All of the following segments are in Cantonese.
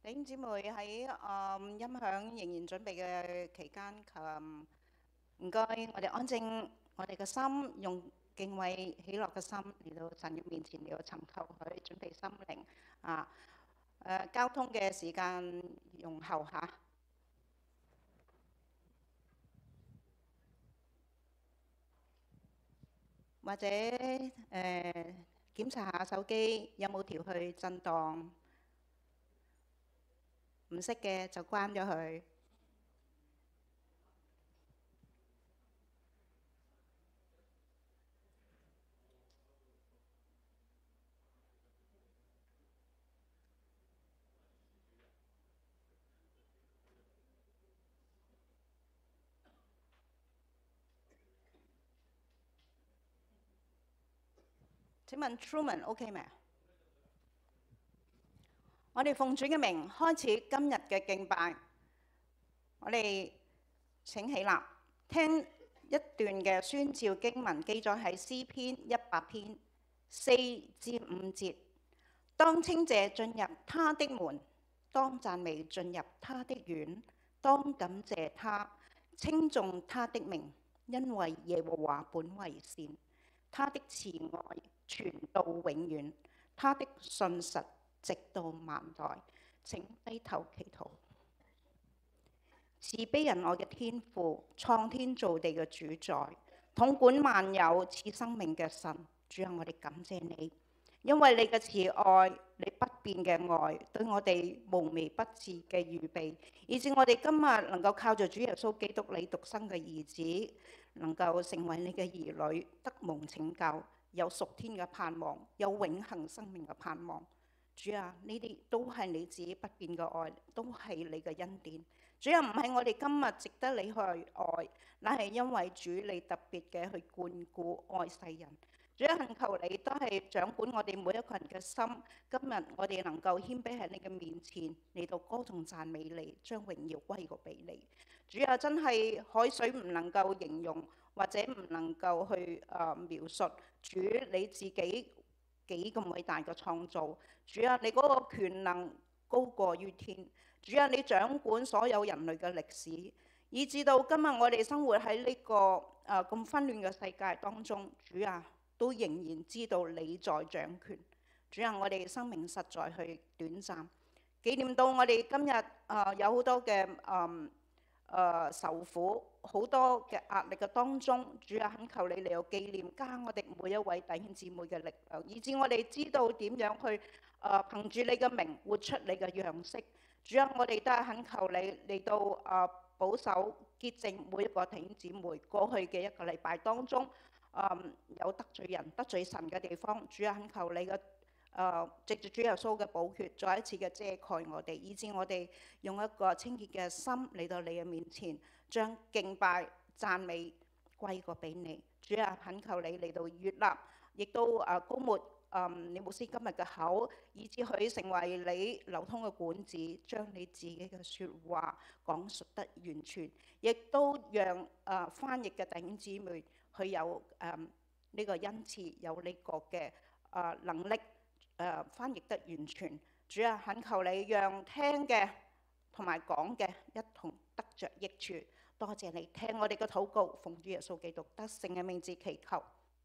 弟兄姊妹喺音響仍然準備嘅期間，唔該，我哋安靜我哋嘅心，用敬畏喜樂嘅心嚟到神嘅面前嚟到尋求佢，準備心靈啊。交通嘅時間容後下，或者檢查下手機有冇調去震盪，唔識嘅就關咗佢。請問 Truman OK 未？我哋奉主嘅名開始今日嘅敬拜。我哋請起立，聽一段嘅宣召經文，記載喺詩篇100篇4至5節。當稱謝進入他的門，當讚美進入他的院，當感謝他，稱頌他的名，因為耶和華本為善，他的慈愛傳到永遠，他的信實直到萬代。請低頭祈禱。慈悲仁愛嘅天父，創天造地嘅主宰，統管萬有賜生命嘅神，主啊，我哋感謝你，因為你嘅慈愛，你不變嘅愛，對我哋無微不至嘅預備，以致我哋今日能夠靠着主耶穌基督你獨生嘅兒子，能夠成為你嘅兒女，得蒙拯救，有屬天嘅盼望，有永恆生命嘅盼望。主啊，呢啲都係你自己不變嘅愛，都係你嘅恩典。主啊，唔係我哋今日值得你去愛，乃係因為主你特別嘅去眷顧愛世人。主啊，懇求你都係掌管我哋每一個人嘅心。今日我哋能夠謙卑喺你嘅面前嚟到歌頌讚美你，將榮耀歸過俾你。主啊，真係海水唔能夠形容，或者唔能夠去描述主你自己幾咁偉大嘅創造。主啊，你嗰個權能高過於天。主啊，你掌管所有人類嘅歷史，以至到今日我哋生活喺呢個咁紛亂嘅世界當中，主啊，都仍然知道你在掌權。主啊，我哋生命實在係短暫，紀念到我哋今日有好多嘅受苦，好多嘅壓力嘅當中，主啊，懇求你嚟到紀念，加我哋每一位弟兄姊妹嘅力量，以致我哋知道點樣去憑住你嘅名活出你嘅樣式。主啊，我哋都係懇求你嚟到保守潔淨每一個弟兄姊妹。過去嘅一個禮拜當中，有得罪人、得罪神嘅地方，主啊，懇求你嘅藉住主耶穌嘅寶血，再一次嘅遮蓋我哋，以致我哋用一個清潔嘅心嚟到你嘅面前，將敬拜讚美歸過俾你。主啊，懇求你嚟到悅納，亦都膏抹你牧師今日嘅口，以致佢成為你流通嘅管子，將你自己嘅説話講述得完全，亦都讓翻譯嘅弟兄姊妹佢有呢個恩賜，有呢個嘅能力翻譯得完全。主啊，懇求你讓聽嘅同埋講嘅一同得着益處。多謝你聽我哋嘅禱告，奉主耶穌基督得勝嘅名字祈求。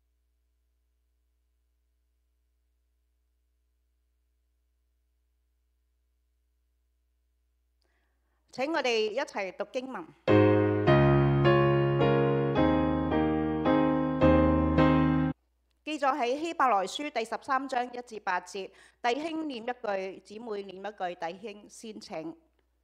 請我哋一齊讀經文，記載喺希伯來書第13章1至8節。弟兄念一句，姊妹念一句。弟兄先請。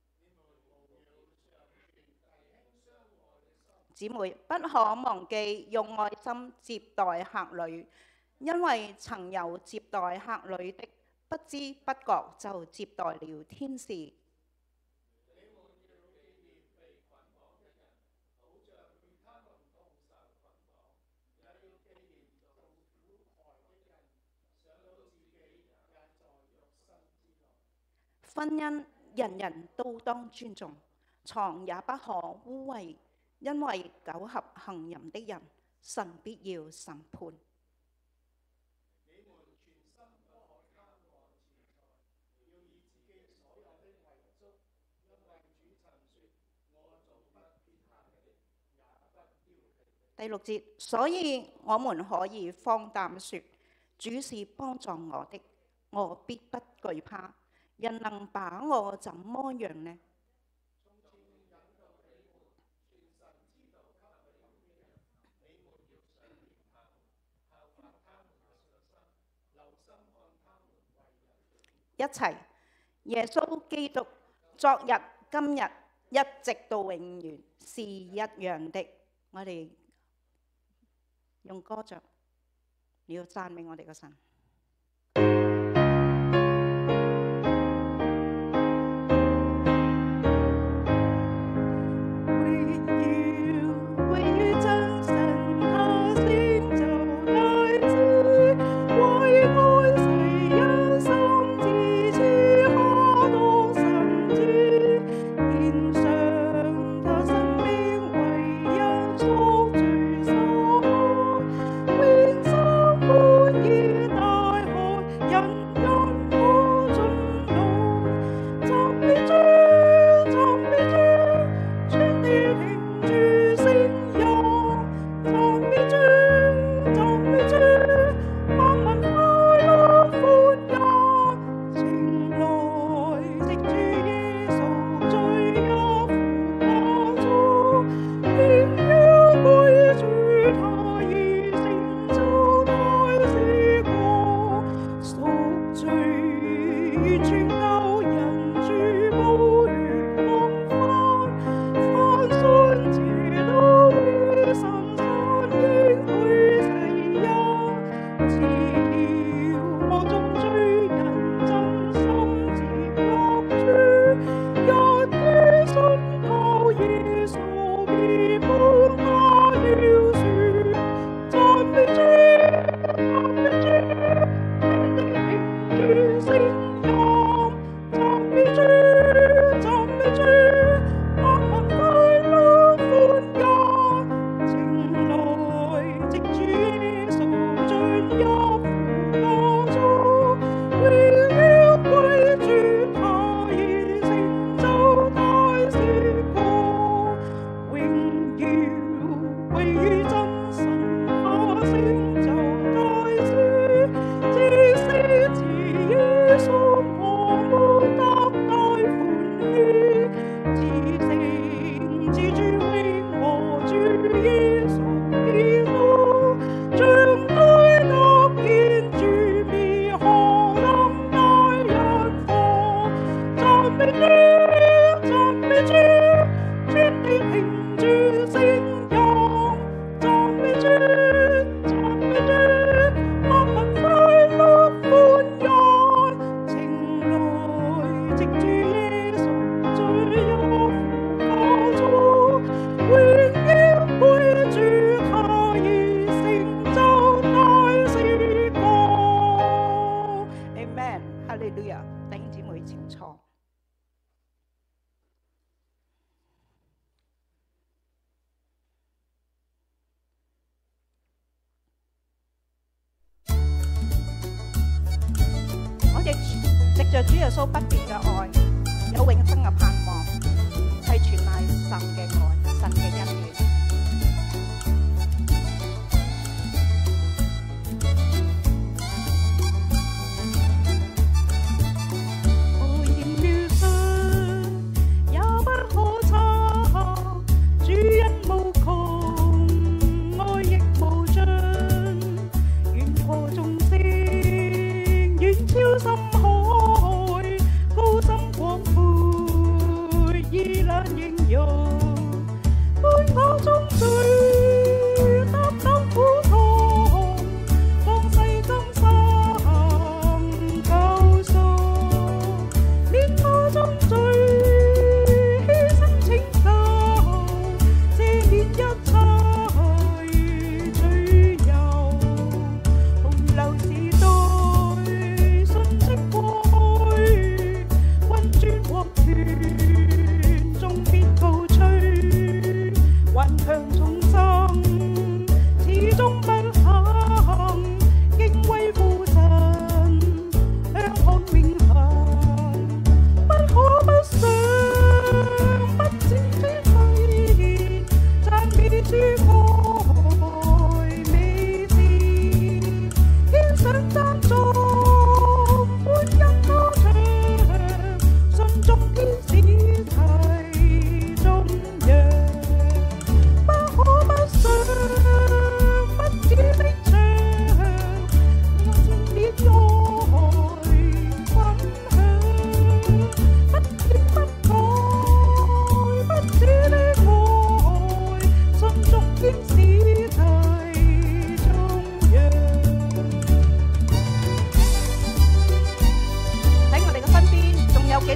姊妹不可忘記用愛心接待客旅，因為曾有接待客旅的，不知不覺就接待了天使。婚姻人人都當尊重，床也不可污穢，因為苟合行淫的人，神必要審判。 第6節，所以我們可以放膽說，主是幫助我的，我必不懼怕。人能把我怎麼樣呢？一齊，耶穌基督昨日、今日、一直到永遠是一樣的。我哋用歌唱，你要讚美我哋嘅神。藉着主耶穌不變嘅愛，有永生嘅盼望，係全賴神嘅愛，神嘅恩典。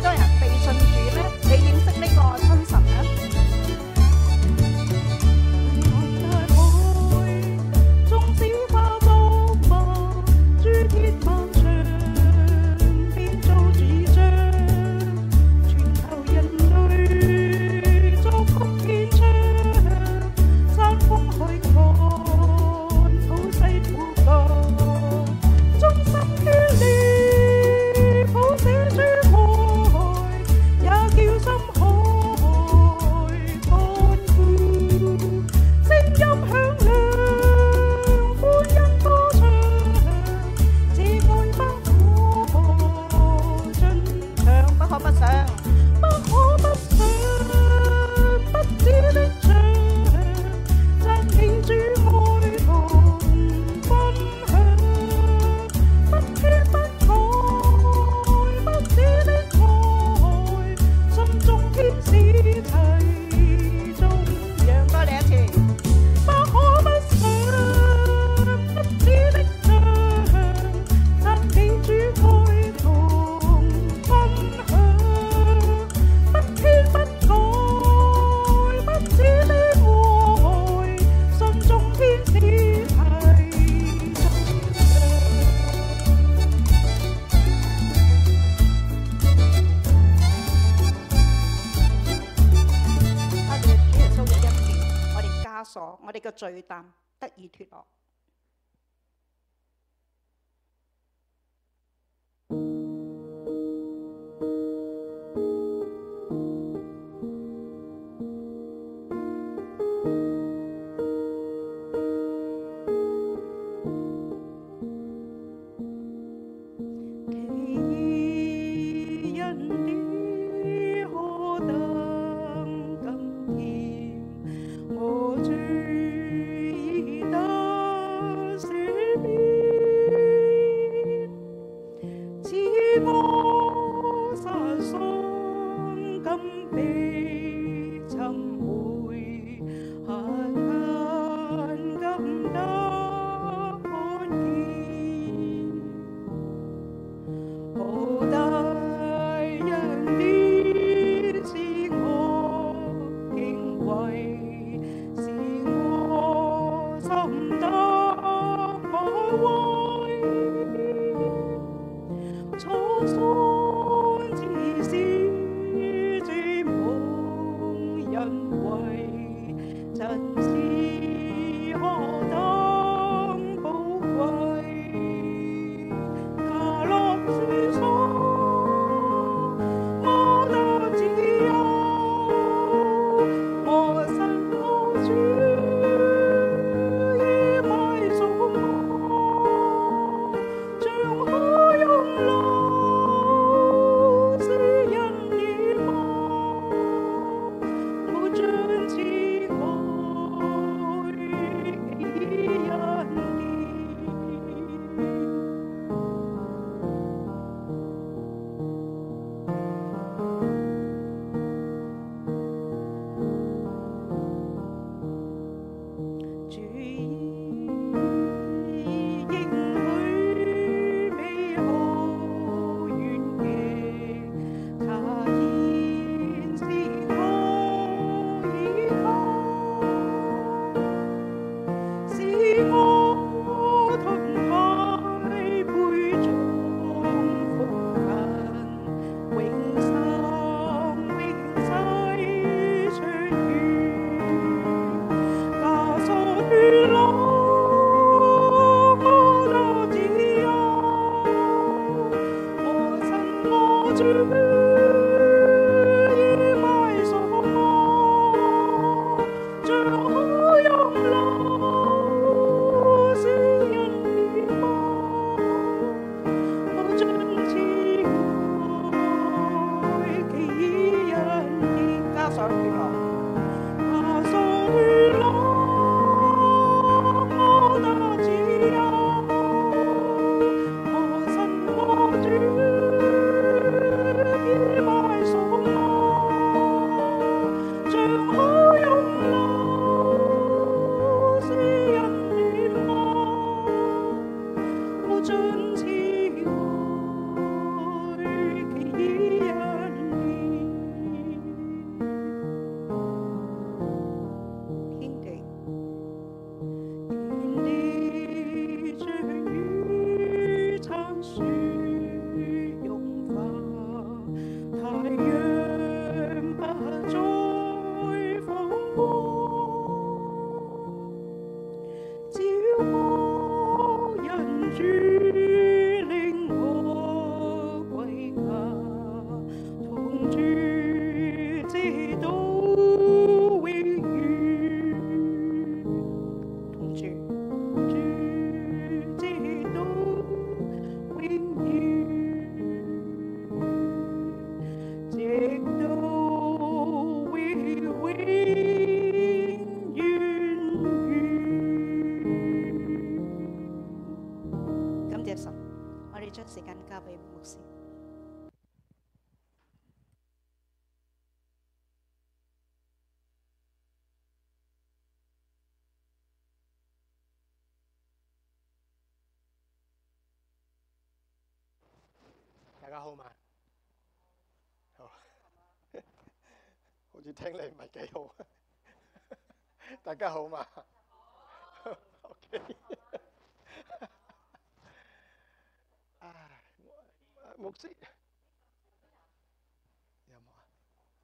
多人被信主呢？你認識呢個真神呢？我哋嘅罪擔得以脫落。 家好嘛？好，好似聽嚟唔係幾好。大家好嘛？OK。牧師有冇啊？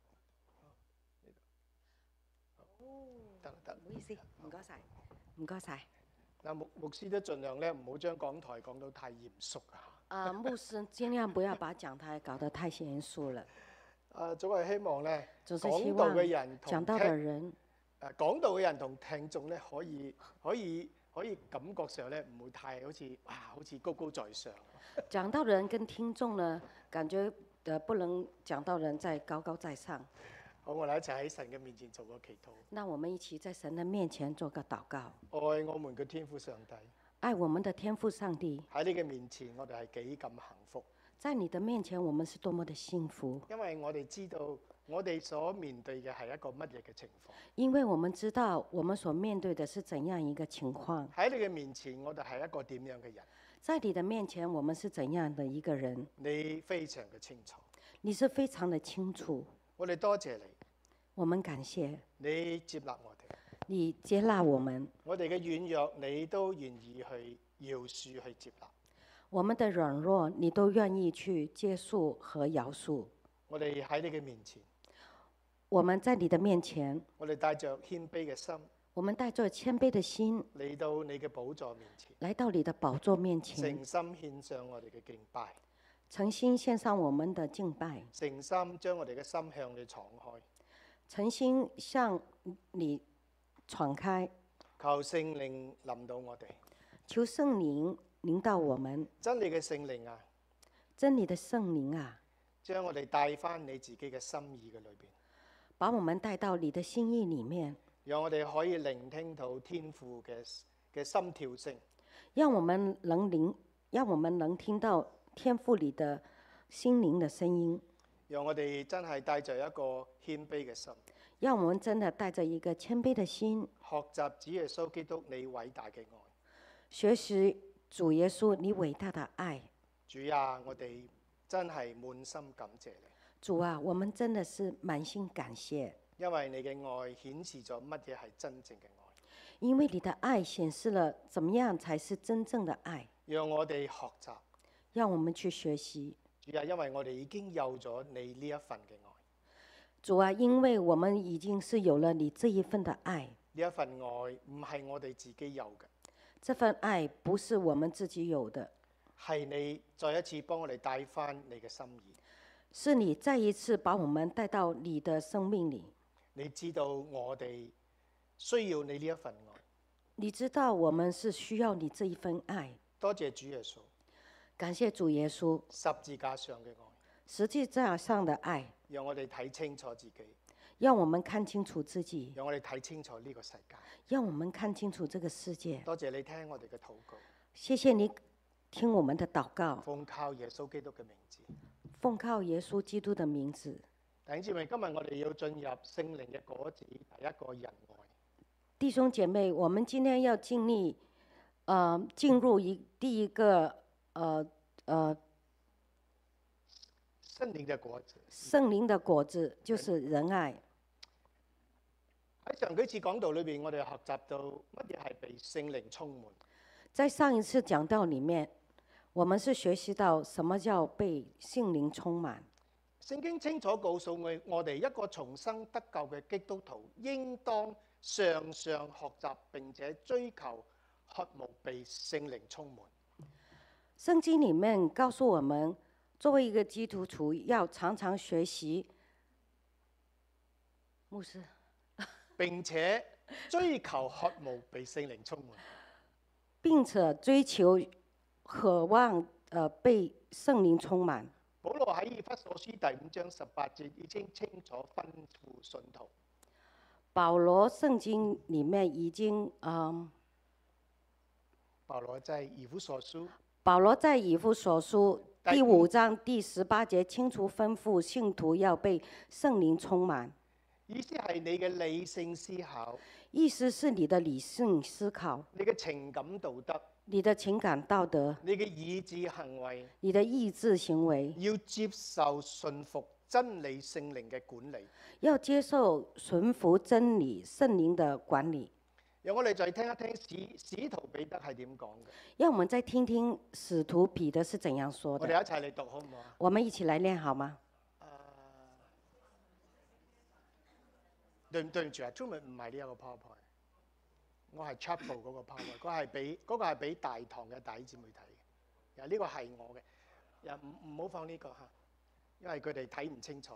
得啦得。 唔好意思，唔該晒，唔該晒。 嗱，牧師都盡量咧唔好將講台講到太嚴肅啊。 牧師盡量不要把講台搞得太嚴肅了。 總係希望咧總是希講道望嘅人講道的人， 講道嘅人同聽眾咧可以感覺上咧唔會太好似高高在上。 講道的人跟聽眾呢，感覺不能講道人在高高在上。 好，我哋一齊喺神嘅面前做個祈禱。 那我們一起在神的面前做個禱告。 愛我們嘅天父上帝， 愛我們的天父上帝， 喺你嘅面前，我哋係幾咁幸福。 在你的面前，我們是多麼的幸福。 因為我哋知道我哋所面對嘅係一個乜嘢嘅情況。 因為我們知道我們所面對的是怎樣一個情況。 喺你嘅面前，我哋係一個點樣嘅人？ 在你的面前，我們是怎樣的一個人？ 你非常嘅清楚。 你是非常的清楚。 我哋多謝你。 我們感謝你接納我哋。 你接納我們。 我哋嘅軟弱，你都願意去饒恕去接納。 我們的軟弱，你都願意去接受和饒恕。 我哋喺你嘅面前。 我們在你的面前。 我哋帶着謙卑嘅心。 我們帶着謙卑的心嚟到你嘅寶座面前。 來到你的寶座面前。 誠心獻上我哋嘅敬拜。 誠心獻上我們的敬拜。 誠心將我哋嘅心向你敞開。 誠心向你敞開。 求聖靈臨到我哋。 求聖靈領導我們。 真理嘅聖靈啊！ 真理的聖靈啊！ 將我哋帶返你自己嘅心意嘅裏邊。 把我們帶到你的心意裡面。 讓我哋可以聆聽到天父嘅心跳聲。 讓我們能聽到天父裡的心靈的聲音。 讓我哋真係帶着一個謙卑嘅心。 讓我們真的帶着一個謙卑的心。 學習主耶穌基督你偉大嘅愛。 學習主耶穌你偉大的愛。 主啊，我哋真係滿心感謝你。 主啊，我們真的是滿心感謝。 因為你嘅愛顯示咗乜嘢係真正嘅愛。 因為你的愛顯示了怎麼樣才是真正的愛。 讓我哋學習。 讓我們去學習。 主啊，因為我哋已經有咗你呢一份嘅愛。 主啊，因為我們已經是有了你這一份的愛。 呢一份愛唔係我哋自己有嘅。 這份愛不是我們自己有的。 係你再一次幫我哋帶返你嘅心意。 是你再一次把我們帶到你的生命裡。 你知道我哋需要你呢一份愛。 你知道我們是需要你這一份愛。 多謝主耶穌。 感謝主耶穌。 十字架上嘅愛。 十字架上的愛。 讓我哋睇清楚自己。 讓我們看清楚自己。 讓我哋睇清楚呢個世界。 讓我們看清楚這個世界。 多謝你聽我哋嘅禱告。 謝謝你聽我們的禱告。 奉靠耶穌基督嘅名字。 奉靠耶穌基督的名字。 弟兄姊妹，今日我哋要進入聖靈嘅果子，第一個仁愛。 弟兄姐妹，我們今天要進入第一個聖靈嘅果子。 聖靈的果子就是仁愛。 喺上幾次講道裏邊，我哋學習到乜嘢係被聖靈充滿。 在上一次講道裡面，我們是學習到什麼叫被聖靈充滿。 聖經清楚告訴我哋，一個重生得救嘅基督徒，應當常常學習並且追求渴慕被聖靈充滿。 聖經裡面告訴我們，作為一個基督徒，要常常學習。牧師。 並且追求渴慕被聖靈充滿。 並且追求渴望被聖靈充滿。 保羅喺以弗所書第5章18節已經清楚吩咐信徒。 保羅聖經裡面已經保羅在以弗所書。 保羅在以弗所書第5章第18節清楚吩咐信徒要被聖靈充滿。 意思係你嘅理性思考， 意思是你的理性思考、 你嘅情感道德， 你的情感道德、 你嘅意志行為， 你的意志行為， 要接受順服真理聖靈嘅管理。 要接受順服真理聖靈的管理。 讓我哋再聽一聽使徒彼得係點講嘅。 讓我們再聽聽使徒彼得是怎樣說的。 我哋一齊嚟讀好唔好啊？ 我們一起來念好嗎？ 對唔住啊，中文唔係呢一個 PowerPoint， 我係 Chapel 嗰個 PowerPoint， 嗰個係俾大堂嘅弟兄姊妹睇嘅。呢個係我嘅，又唔好放呢個嚇，因為佢哋睇唔清楚。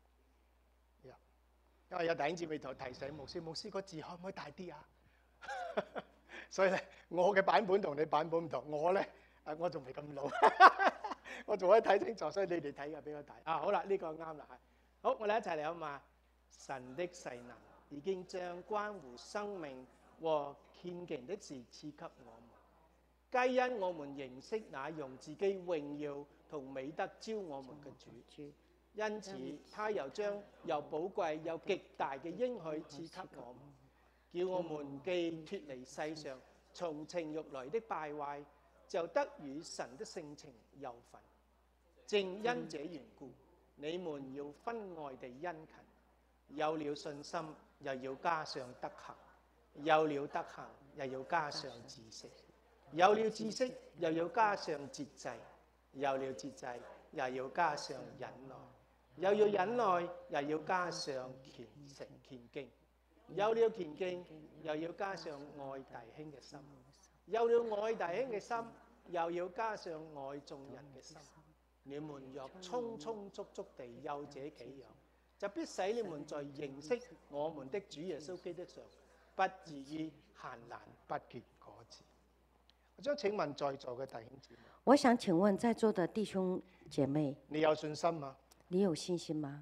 因為有弟兄姊妹提醒牧師個字可唔可以大啲啊？所以咧，我嘅版本同你版本唔同。我咧，我仲未咁老，我仲可以睇清楚，所以你哋睇嘅比較大。啊，好啦，呢個啱啦，係。好，我哋一齊嚟好嘛？神的勢能已經將關乎生命和虔敬的事賜給我們，皆因我們認識那用自己榮耀同美德招我們嘅主。因此，他又將又寶貴又極大嘅應許賜給我們，叫我們既脫離世上從情慾來的敗壞，就得與神的性情有份。正因這緣故，你們要分外地殷勤，有了信心，又要加上德行；有了德行，又要加上知識；有了知識，又要加上節制；有了節制，又要加上忍耐。又要忍耐，又要加上虔敬；有了虔敬，又要加上愛弟兄嘅心；有了愛弟兄嘅心，又要加上愛眾人嘅心。你們若充充足足地有這幾樣，就必使你們在認識我們的主耶穌基督上，不至於閒懶不結果子。我想請問在座嘅弟兄姊妹， 我想請問在座的弟兄姐妹， 你有信心嗎？ 你有信心嗎？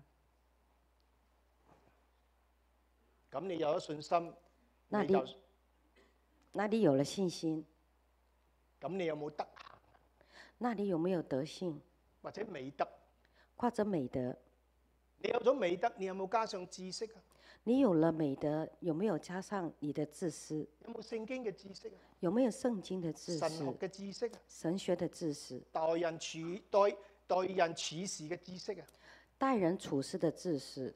咁你有咗信心， 那你有了信心， 咁你有冇德行？ 那你有沒有德性或者美德？ 或者美德？ 你有咗美德，你有冇加上知識啊？ 你有了美德，有沒有加上你的知識？ 有冇聖經嘅知識啊？ 有沒有聖經的知識？ 神學嘅知識啊？ 神學的知識？ 待人處事嘅知識啊？ 待人處事的知識？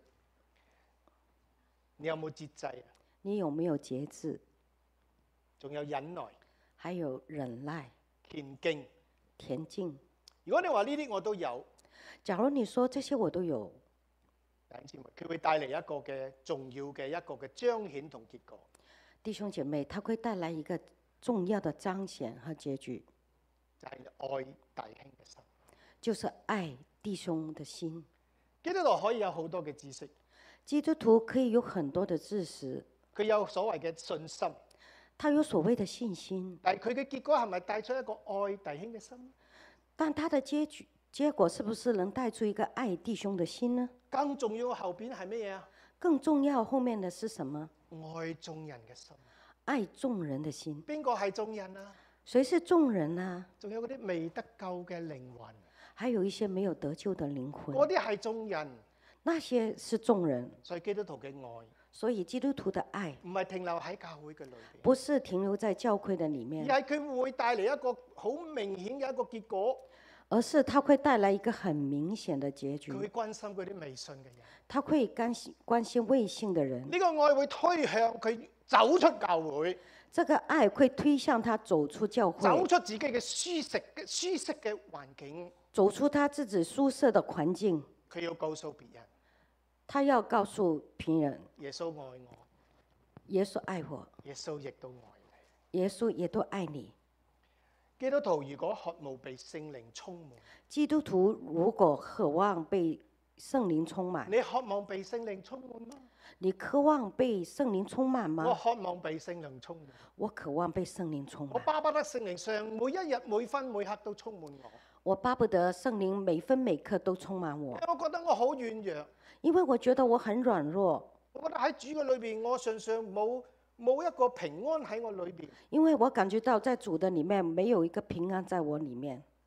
你有冇節制啊？ 你有沒有節制？ 仲有忍耐， 還有忍耐、 虔敬。 如果你話呢啲我都有， 假如你說這些我都有， 弟兄姊妹，佢會帶嚟一個嘅重要嘅一個嘅彰顯同結果。 弟兄姐妹，它會帶來一個重要的彰顯和結局， 就係愛弟兄嘅心， 就是愛弟兄的心。 基督徒可以有好多嘅知識， 基督徒可以有很多的知識， 佢有所謂嘅信心， 他有所謂的信心， 但係佢嘅結果係咪帶出一個愛弟兄嘅心？ 但他的結果是不是能帶出一個愛弟兄的心呢？ 更重要後邊係乜嘢啊？ 更重要後面的是什麼？ 愛眾人嘅心， 愛眾人的心。 邊個係眾人啊？ 誰是眾人啊？ 仲有嗰啲未得救嘅靈魂， 還有一些沒有得救的靈魂， 嗰啲係眾人， 那些是眾人。 所以基督徒嘅愛， 所以基督徒的愛唔係停留喺教會嘅裏邊， 不是停留在教會的裡面， 而係佢會帶嚟一個好明顯嘅一個結果。 而是他會帶來一個很明顯的結局。 佢會關心嗰啲未信嘅人， 他會關心未信的人。 呢個愛會推向佢走出教會， 這個愛會推向他走出教會， 走出自己嘅舒適嘅環境， 走出他自己舒適的環境。 佢要告訴別人， 他要告訴別人， 耶穌愛我， 耶穌愛我， 耶穌亦都愛你， 耶穌也都愛你。 基督徒如果渴慕被聖靈充滿， 基督徒如果渴望被聖靈充滿， 你渴望被聖靈充滿嗎？ 你渴望被聖靈充滿嗎？ 我渴望被聖靈充滿， 我渴望被聖靈充滿。 我巴不得聖靈上每一日每分每刻都充滿我。 我巴不得聖靈每分每刻都充滿我。 我覺得我好軟弱， 因為我覺得我很軟弱。 我覺得喺主嘅裏邊，我常常冇一個平安喺我裏邊。 因為我感覺到在主的裡面沒有一個平安在我裡面。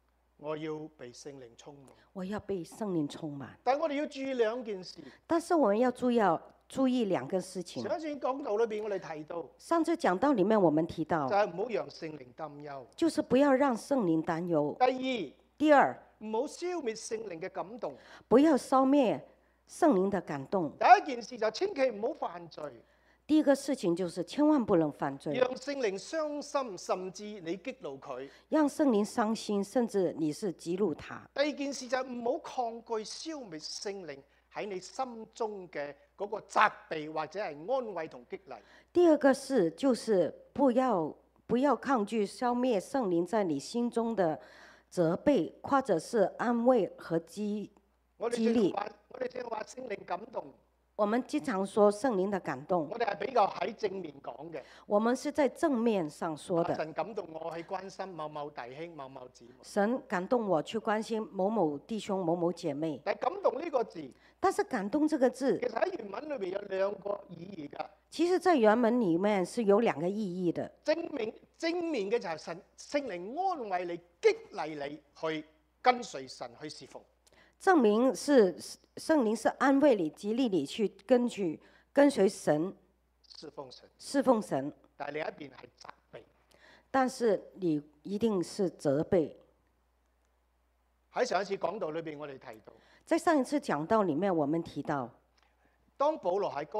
我要被聖靈充滿。 我要被聖靈充滿。 但係我哋要注意兩件事。 但是我們要注意兩個事情。 上一次講道裏邊，我哋提到， 上次講道裡面我們提到， 就係唔好讓聖靈擔憂。 就是不要讓聖靈擔憂。 第二， 第二， 唔好消滅聖靈嘅感動。 不要消滅聖靈的感動。 第一件事就千祈唔好犯罪。 第一個事情就是千萬不能犯罪。 讓聖靈傷心，甚至你激怒佢。 讓聖靈傷心，甚至你是激怒他。 第二件事就係唔好抗拒消滅聖靈喺你心中嘅嗰個責備或者係安慰同激勵。 第二個事就是不要抗拒消滅聖靈在你心中的責備，或者是安慰和激勵。 我哋正話聖靈感動。 我們經常說聖靈的感動， 我哋係比較喺正面講嘅。 我們是在正面上說的。 神感動我去關心某某弟兄、某某姊妹。 神感動我去關心某某弟兄、某某姐妹。 但係感動呢個字， 但是感動這個字， 其實喺原文裏邊有兩個意義㗎。 其實在原文裡面是有兩個意義的。 正面嘅就係聖靈安慰你、激勵你去跟隨神去侍奉。 證明是聖靈是安慰你、激勵你去跟隨神、侍奉神。 但係另一邊係責備。 但是你一定是責備。 喺上一次講道裏邊，我哋提到， 在上一次講道裡面，我們提到， 當保羅喺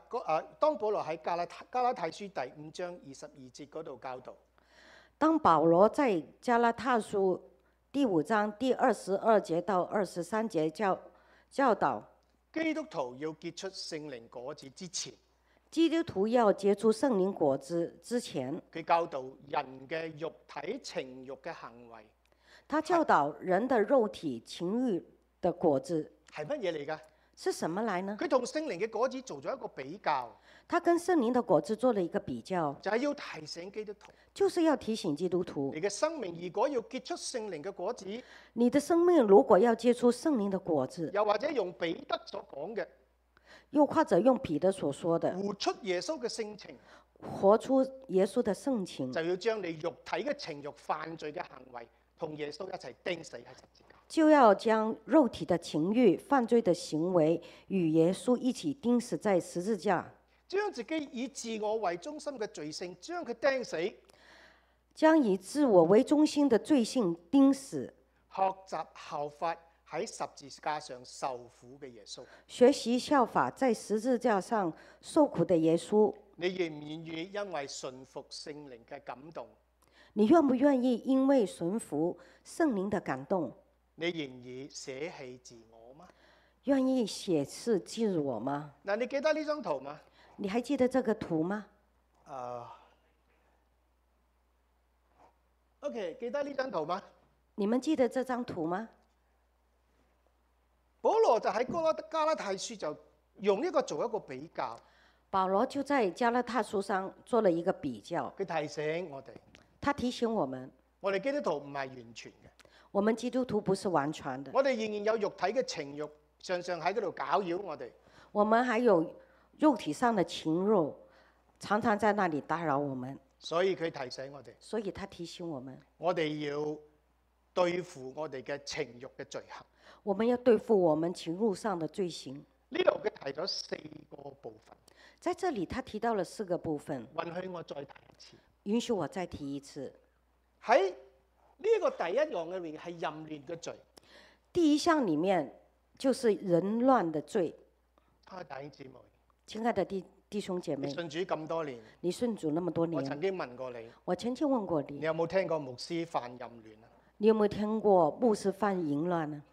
加拉太書第5章22節嗰度教導， 當保羅在加拉太書第5章第22節到23節教導基督徒要結出聖靈果子之前， 基督徒要結出聖靈果子之前， 佢教導人嘅肉體情慾嘅行為。 他教導人的肉體情慾的果子係乜嘢嚟㗎？ 是什麼來呢？ 佢同聖靈嘅果子做咗一個比較。 他跟聖靈的果子做了一個比較， 就係要提醒基督徒， 就是要提醒基督徒， 你嘅生命如果要結出聖靈嘅果子， 你的生命如果要結出聖靈的果子， 又或者用彼得所講嘅， 又或者用彼得所說的， 活出耶穌嘅性情， 活出耶穌的性情， 就要將你肉體嘅情慾、犯罪嘅行為同耶穌一齊釘死喺十字架。 就要將肉體的情慾、犯罪的行為與耶穌一起釘死在十字架。 將自己以自我為中心嘅罪性，將佢釘死。 將以自我為中心的罪性釘死。 學習效法喺十字架上受苦嘅耶穌。 學習效法在十字架上受苦的耶穌。 你願唔願意因為順服聖靈嘅感動？ 你願不願意因為順服聖靈的感動？ 你願意捨棄自我嗎？ 願意捨棄自我嗎？ 嗱，你記得呢張圖嗎？ 你還記得這個圖嗎 ？OK， 記得呢張圖嗎？ 你們記得這張圖嗎？ 保羅就喺加拉太書就用呢個做一個比較。 保羅就在加拉太書上做了一個比較。 佢提醒我哋， 他提醒我們， 我哋基督徒唔係完全嘅。 我們基督徒不是完全的。 我哋仍然有肉體嘅情慾，常常喺嗰度攪擾我哋。 我們還有肉體上的情慾，常常在那裡打擾我們。 所以佢提醒我哋。 所以他提醒我們， 我哋要對付我哋嘅情慾嘅罪行。 我們要對付我們情慾上的罪行。 呢度佢提咗4個部分。 在這裡，他提到了4個部分。 允許我再提一次。 允許我再提一次。 喺呢個第一樣裏面係淫亂嘅罪。 第一項裡面就是淫亂的罪。 弟兄姊妹， 親愛的弟兄姐妹， 你信主咁多年， 你信主那麼多年， 我曾經問過你， 我曾經問過你， 你有冇聽過牧師犯淫亂啊？ 你有冇聽過牧師犯淫亂呢？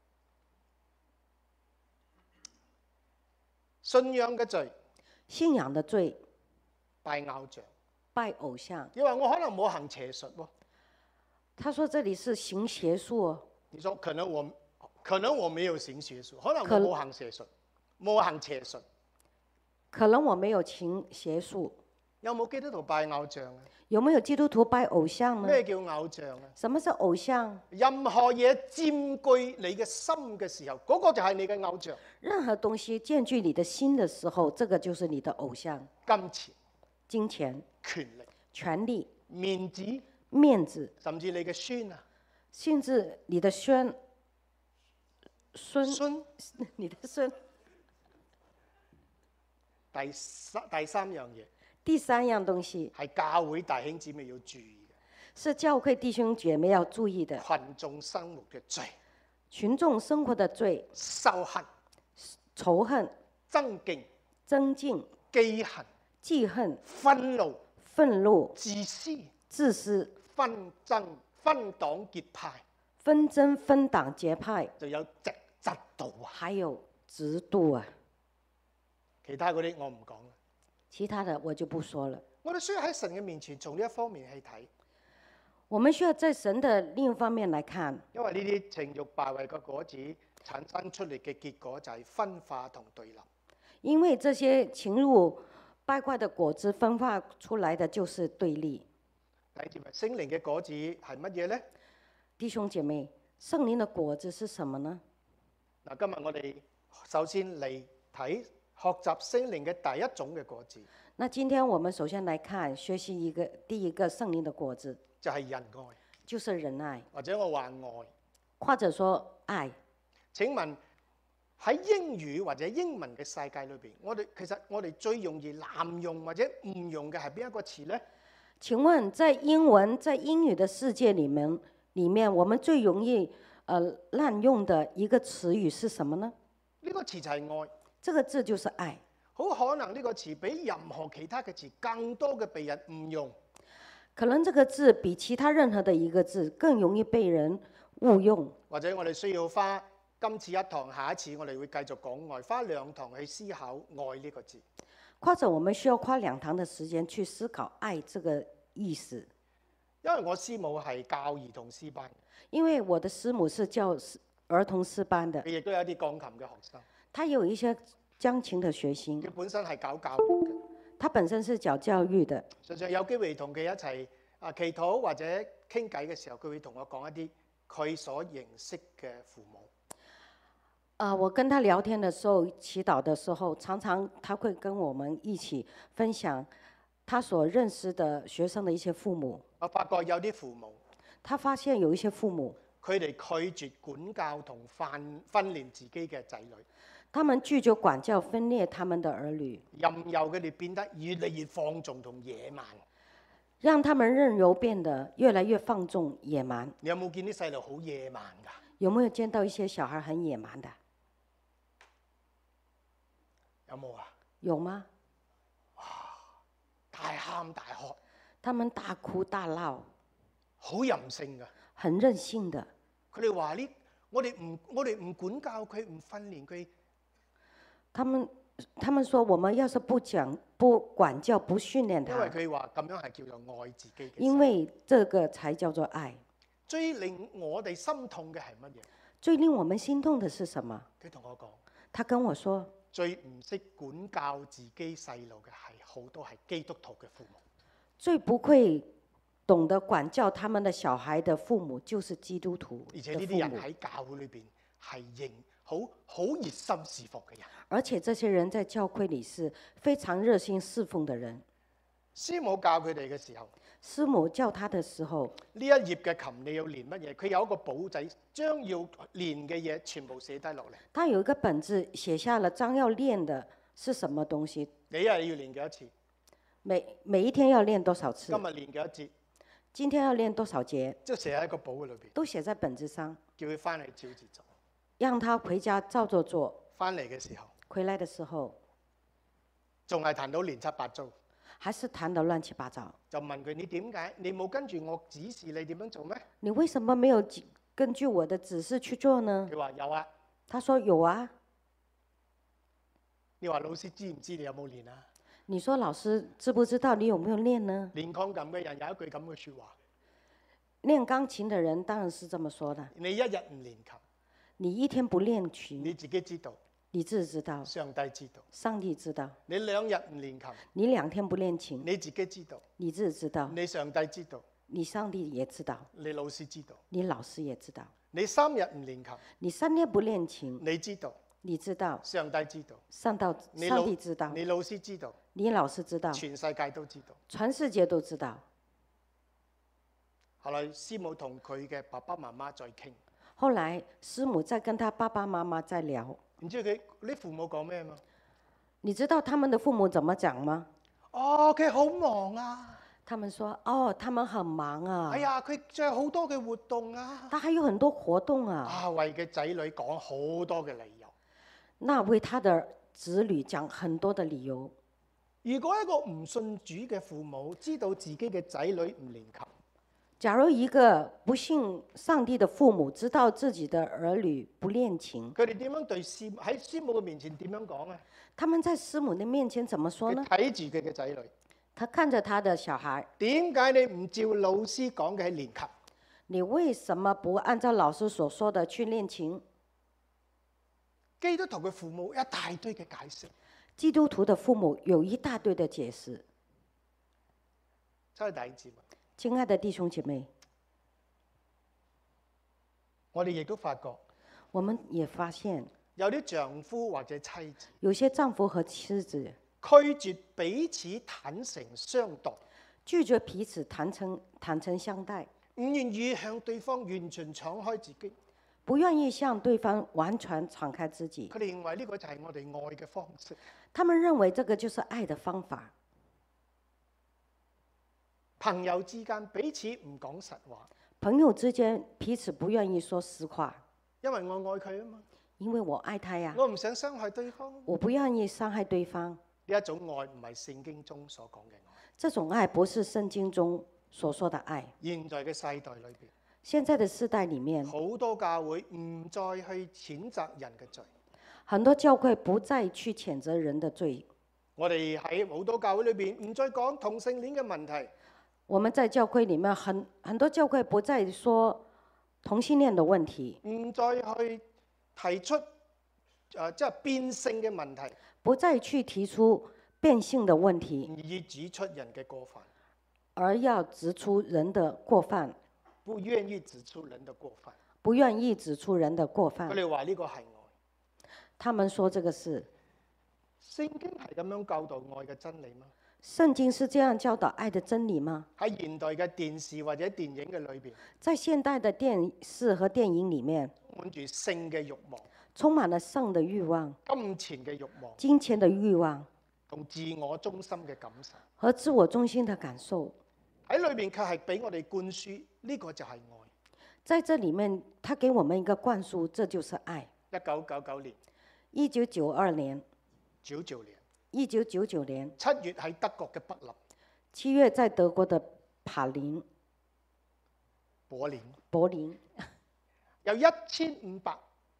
信仰嘅罪， 信仰的罪， 拜偶像， 拜偶像。 你話我可能冇行邪術喎。 他說這裡是行邪術。 你說可能我沒有行邪術，可能我冇行邪術，冇行邪術。 可能我沒有行邪術。 有冇基督徒拜偶像啊？ 有沒有基督徒拜偶像呢？ 咩叫偶像啊？ 什麼是偶像？ 任何嘢佔據你嘅心嘅時候，嗰個就係你嘅偶像。 任何東西佔據你的心的時候，這個就是你的偶像。金錢、 權力、 權力、 面子、 面子， 甚至你嘅孫啊， 甚至你的孫，你的孫。 第三樣嘢第三樣東西係教會弟兄姊妹要注意嘅， 是教會弟兄姐妹要注意的。 群眾生活嘅罪、 群眾生活的罪、 仇恨、 仇恨、 爭競、 爭競、 記恨、 記恨、 憤怒、自私、紛爭、分黨結派， 紛爭、分黨結派， 就有嫉妒啊， 還有嫉妒啊。 其他嗰啲我唔講啦。 其他的我就不說了。 我哋需要喺神嘅面前從呢一方面去睇， 我們需要在神的另一方面來看， 因為呢啲情慾敗壞嘅果子產生出嚟嘅結果就係分化同對立。 因為這些情慾敗壞的果子分化出來的就是對立。 弟兄姊妹，聖靈嘅果子係乜嘢呢？ 弟兄姐妹，聖靈的果子是什麼呢？ 嗱，今日我哋首先嚟睇學習聖靈嘅第一種嘅果子。 那今天我們首先來看學習第一個聖靈的果子， 就係仁愛， 就是仁愛， 或者我話愛， 或者說愛。 請問喺英語或者英文嘅世界裏邊，其實我哋最容易濫用或者誤用嘅係邊一個詞呢？ 請問在英文在英語的世界裡面，我們最容易濫用的一個詞語是什麼呢？ 呢個詞就係愛。 這個字就是愛。 好可能呢個詞比任何其他嘅詞更多嘅被人誤用。 可能這個字比其他任何的一個字更容易被人誤用。 或者我哋需要花今次一堂，下一次我哋會繼續講愛，花2堂去思考愛呢個字。 或者我們需要花2堂的時間去思考愛這個意思。 因為我師母係教兒童詩班， 因為我的師母是教兒童詩班的， 佢亦都有一啲鋼琴嘅學生， 他有一些鋼琴的學生， 佢本身係搞教育嘅， 他本身是搞教育的。 常常有機會同佢一齊祈禱或者傾偈嘅時候，佢會同我講一啲佢所認識嘅父母。 我跟他聊天的時候，祈禱的時候，常常他會跟我們一起分享他所認識的學生的一些父母。 我發覺有啲父母， 他發現有一些父母， 佢哋拒絕管教同訓練自己嘅仔女。 他們拒絕管教分裂他們的兒女， 任由佢哋變得越嚟越放縱同野蠻。 讓他們任由變得越來越放縱野蠻。 你有冇見啲細路好野蠻㗎？ 有沒有見到一些小孩很野蠻的？ 有冇啊？ 有嗎？ 大喊大喝， 他們大哭大鬧， 好任性㗎。 很任性的。 佢哋話呢，我哋唔管教佢，唔訓練佢。 他們說，我們要是不管教、不訓練他， 因為佢話咁樣係叫做愛自己嘅。 因為這個才叫做愛。 最令我哋心痛嘅係乜嘢？ 最令我們心痛的是什麼？ 佢同我講， 他跟我說， 最唔識管教自己細路嘅係好多係基督徒嘅父母。 最不會懂得管教他們的小孩的父母，就是基督徒。 而且呢啲人喺教會裏邊係好熱心侍奉嘅人。 而且這些人在教會裏是非常熱心侍奉的人。 師母教佢哋嘅時候， 師母教他的時候， 呢一頁嘅琴你要練乜嘢？佢有一個簿仔，將要練嘅嘢全部寫低落嚟。 他有一個本子，寫下了將要練的是什麼東西。 你一日要練幾多次？ 每一天要練多少次？ 今日練幾多節？ 今天要練多少節？ 即係寫喺個簿嘅裏邊， 都寫在本子上， 叫佢翻嚟照住做。 讓他回家照着做。 翻嚟嘅時候， 回來的時候， 仲係彈到亂七八糟， 還是彈得亂七八糟。 就問佢：你點解？你冇跟住我指示你點樣做咩？ 你為什麼沒有根據我的指示去做呢？ 佢話有啊。 他說有啊。 你話老師知唔知你有冇練啊？ 你說老師知不知道你有沒有練呢？ 練鋼琴嘅人有一句咁嘅説話： 練鋼琴的人當然是這麼說的。 你一日唔練琴， 你一天不練琴， 你自己知道， 你自己知道， 上帝知道， 上帝知道。 你2日唔練琴， 你2天不練琴， 你自己知道， 你自己知道， 你上帝知道， 你上帝也知道， 你老師知道， 你老師也知道。 你3日唔練琴， 你3天不練琴， 你知道， 你知道， 上帝知道， 上帝知道， 你老師知道， 你老師知道， 全世界都知道。 全世界都知道。 後來師母同佢嘅爸爸媽媽再傾， 後來師母再跟他爸爸媽媽再聊， 唔知佢啲父母講咩嘛？ 你知道他們的父母怎麼講嗎？ 哦，佢好忙啊！ 他們說：哦，他們很忙啊。 哎呀，佢仲有好多嘅活動啊！ 他還有很多活動啊。 啊，為嘅仔女講好多嘅理由。 那為他的子女講很多的理由。 如果一個唔信主嘅父母知道自己嘅仔女唔練琴， 假如一個不信上帝的父母知道自己的兒女不練琴， 佢哋點樣對喺師母嘅面前點樣講咧？ 他們在師母的面前怎麼說呢？ 佢睇住佢嘅仔女， 他看着他的小孩， 點解你唔照老師講嘅去練琴？ 你為什麼不按照老師所說的去練琴？ 基督徒嘅父母一大堆嘅解釋。 基督徒的父母有一大堆的解釋。 真係弟兄姊妹， 親愛的弟兄姐妹， 我哋亦都發覺我們也發現有啲丈夫或者妻子有些丈夫和妻子拒絕彼此坦誠相待， 拒絕彼此坦誠相待， 唔願意向對方完全敞開自己。 不願意向對方完全敞開自己。 佢哋認為呢個就係我哋愛嘅方式。 他們認為這個就是愛的方法。 朋友之間彼此唔講實話， 朋友之間彼此不願意說實話， 因為我愛佢啊嘛， 因為我愛他呀， 我唔想傷害對方。 我不願意傷害對方。 呢一種愛唔係聖經中所講嘅愛。 這種愛不是聖經中所說的愛。 現在嘅世代裏邊， 現在的世代裡面， 好多教會唔再去譴責人嘅罪。 很多教會不再去譴責人的罪。 我哋喺好多教會裏邊唔再講同性戀嘅問題。 我們在教會裡面很多教會不再說同性戀的問題， 唔再去提出即係變性嘅問題， 不再去提出變性的問題， 而以指出人嘅過犯， 而要指出人的過犯， 不願意指出人的過犯。 不願意指出人的過犯。 佢哋話呢個係愛。 他們說這個是聖經係咁樣教導愛嘅真理嗎？ 聖經是這樣教導愛的真理嗎？ 喺現代嘅電視或者電影嘅裏邊， 在現代的電視和電影裡面， 滿住性嘅慾望、 充滿了性的慾望、 金錢嘅慾望、 金錢的慾望同自我中心嘅感受， 和自我中心的感受。 喺裏邊卻係俾我哋灌輸呢個就係愛。 在這裡面，他給我們一個灌輸，這就是愛。 1999年 1992年 1999年7月喺德國嘅北林 7月在德國的柏林有1500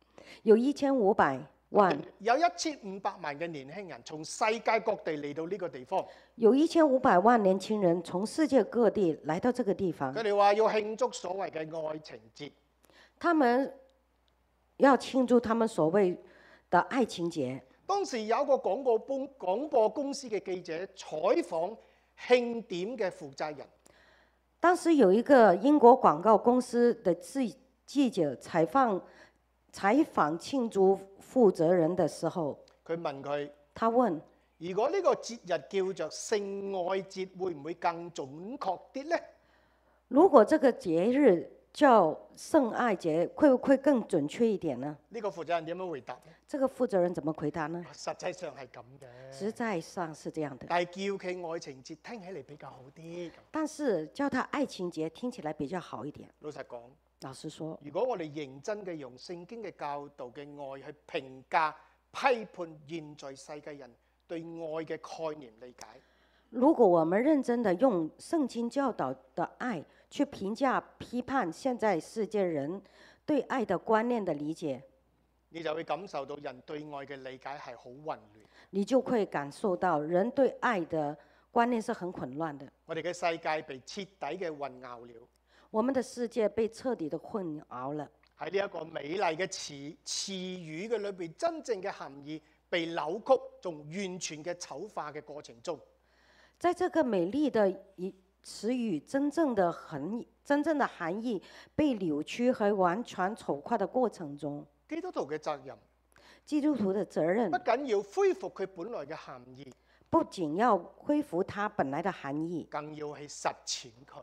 萬有1500萬嘅年輕人從世界各地嚟到呢個地方。 有1500萬年輕人從世界各地來到這個地方。 佢哋話要慶祝所謂嘅愛情節。 他們要慶祝他們所謂的愛情節。 當時有一個廣播公司嘅記者採訪慶典嘅負責人。 當時有一個英國廣告公司的記者採訪慶祝負責人的時候， 佢問佢， 他問： 如果呢個節日叫做性愛節，會唔會更準確啲呢？ 如果這個節日叫性愛節，會不會更準確一點呢？ 呢個負責人點樣回答呢？ 這個負責人怎麼回答呢？ 實際上係咁嘅。 實在上是這樣的。 但係叫佢愛情節聽起嚟比較好啲。 但是叫他愛情節聽起來比較好一點。 老實講， 老實說， 如果我哋認真嘅用聖經嘅教導嘅愛去評價批判現在世界人對愛嘅概念理解， 如果我們認真的用聖經教導的愛去評價批判現在世界人對愛的觀念的理解， 你就會感受到人對愛嘅理解係好混亂。 你就會感受到人對愛的觀念是很混亂的。 我哋嘅世界被徹底嘅混淆了。 我們的世界被徹底的混淆了。 喺呢一個美麗嘅詞語嘅裏邊，真正嘅含義被扭曲，仲完全嘅醜化嘅過程中， 在這個美麗的詞語真正的含義被扭曲和完全醜化的過程中， 基督徒嘅責任， 基督徒的責任不僅要恢復佢本來嘅含義， 不僅要恢復它本來的含義， 更要去實踐佢。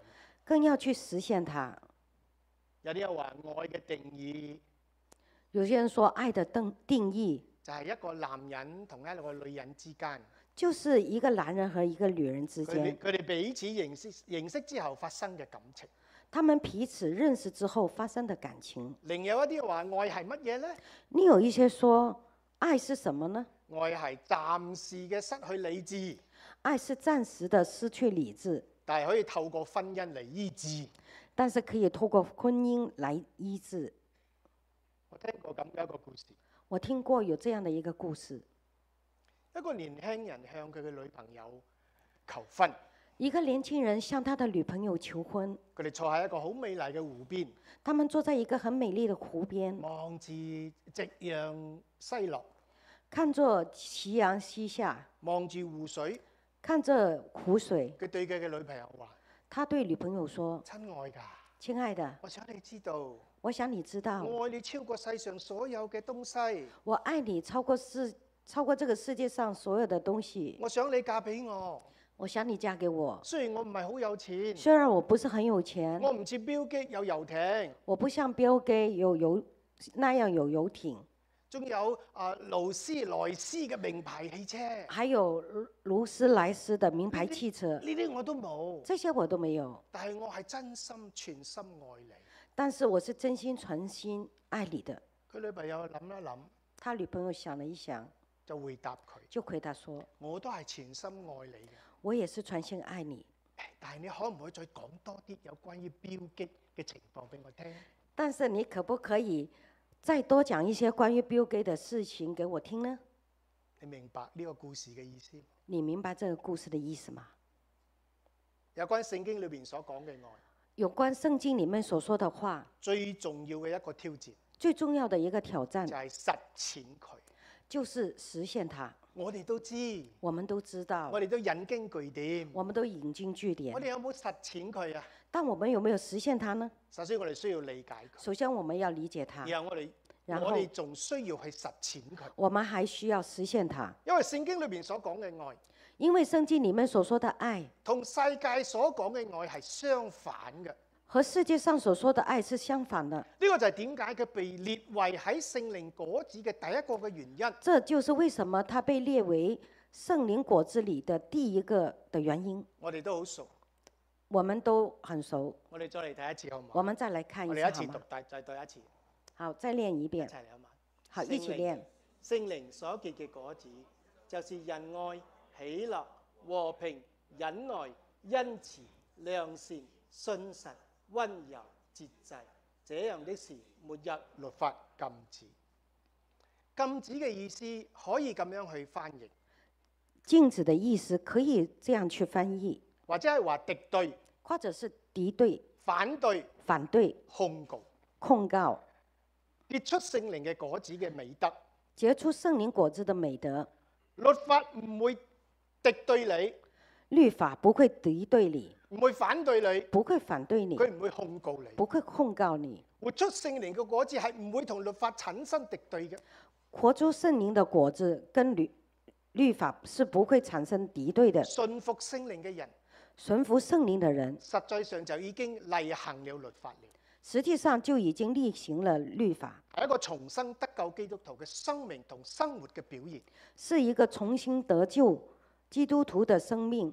更要去實現它。 有啲人話愛嘅定義有些人說愛的定義就係一個男人同一個女人之間， 就是一個男人和一個女人之佢間， 哋彼此認識之後發生嘅感情。 他們彼此認識之後發生的感情。 另有一啲話愛係乜嘢呢？ 你有一些說愛是什麼呢？ 愛係暫時嘅失去理智， 愛是暫時的失去理智， 但係可以透過婚姻嚟醫治。 但是可以透過婚姻來醫治。 我聽過咁嘅一個故事， 我聽過有這樣的一個故事， 一個年輕人向佢嘅女朋友求婚， 一個年輕人向他的女朋友求婚， 佢哋坐喺一個好美麗嘅湖邊， 他們坐在一個很美麗的湖邊， 望住夕陽西落， 看着夕陽西下， 望住湖水。 看着湖水， 佢對佢嘅女朋友話： 他對女朋友說親愛㗎， 親愛的， 我想你知道， 我想你知道， 我愛你超過世上所有嘅東西。 我愛你超過這個世界上所有的東西。 我想你嫁俾我， 我想你嫁給我。 雖然我唔係好有錢， 雖然我不是很有錢， 我唔似標記有遊艇， 我不像標記那樣有遊艇， 仲有勞斯萊斯嘅名牌汽車， 還有勞斯萊斯的名牌汽車， 呢啲我都冇。 這些我都沒有。 但係我係真心全心愛你。 但是我是真心全心愛你的。 佢女朋友諗一諗， 他女朋友想了一想， 就回答佢： 就回答說： 我都係全心愛你嘅。 我也是全心愛你。 但係你可唔可以再講多啲有關於標記嘅情況俾我聽？ 但是你可不可以再多講一些關於標記的事情給我聽呢？ 你明白呢個故事嘅意思？ 你明白這個故事的意思嗎？ 有關聖經裏邊所講嘅愛， 有關聖經裡面所說的話， 最重要嘅一個挑戰， 最重要的一個挑戰就係實踐佢。 就是實現它。 我哋都知， 我們都知道， 我哋都引經據典， 我們都引經據典我。哋有冇實踐佢啊？ 但我們有沒有實現它呢？ 首先我哋需要理解佢， 首先我們要理解它， 然後然後我哋仲需要去實踐佢， 我們還需要實現它。 因為聖經裏邊所講嘅愛， 因為聖經裡面所說的愛， 同世界所講嘅愛係相反嘅。 和世界上所說的愛是相反的。 呢個就係點解佢被列為喺聖靈果子嘅第一個嘅原因。 這就是為什麼它被列為聖靈果子裡的第一個的原因。 我哋都好熟， 我們都很熟。 我哋再嚟睇一次好唔好？ 我們再來看我一次好嗎？ 哋一次讀，再讀一次， 好，再練一一遍。 齊嚟好嘛？ 好，一起練。 聖靈所結嘅果子，就是仁愛、喜樂、和平、忍耐、恩慈、良善、信實、溫柔、節制。這樣的事，沒有律法禁止。禁止嘅意思可以咁樣去翻譯， 禁止的意思可以這樣去翻譯， 或者係話敵對、 或者是敵對、 反對、 反對、 控告。 控告。 結出聖靈嘅果子嘅美德， 結出聖靈果子的美德。 律法唔會敵對你， 律法不會敵對你， 唔會反對你， 不會反對你， 佢唔會控告你。 不會控告你。 活出聖靈嘅果子係唔會同律法產生敵對嘅。 活出聖靈的果子跟律法是不會產生敵對的。 信服聖靈嘅人， 順服聖靈的人， 實際上就已經例行了律法了， 實際上就已經例行了律法， 係一個重生得救基督徒嘅生命同生活嘅表現。 是一個重新得救基督徒的生命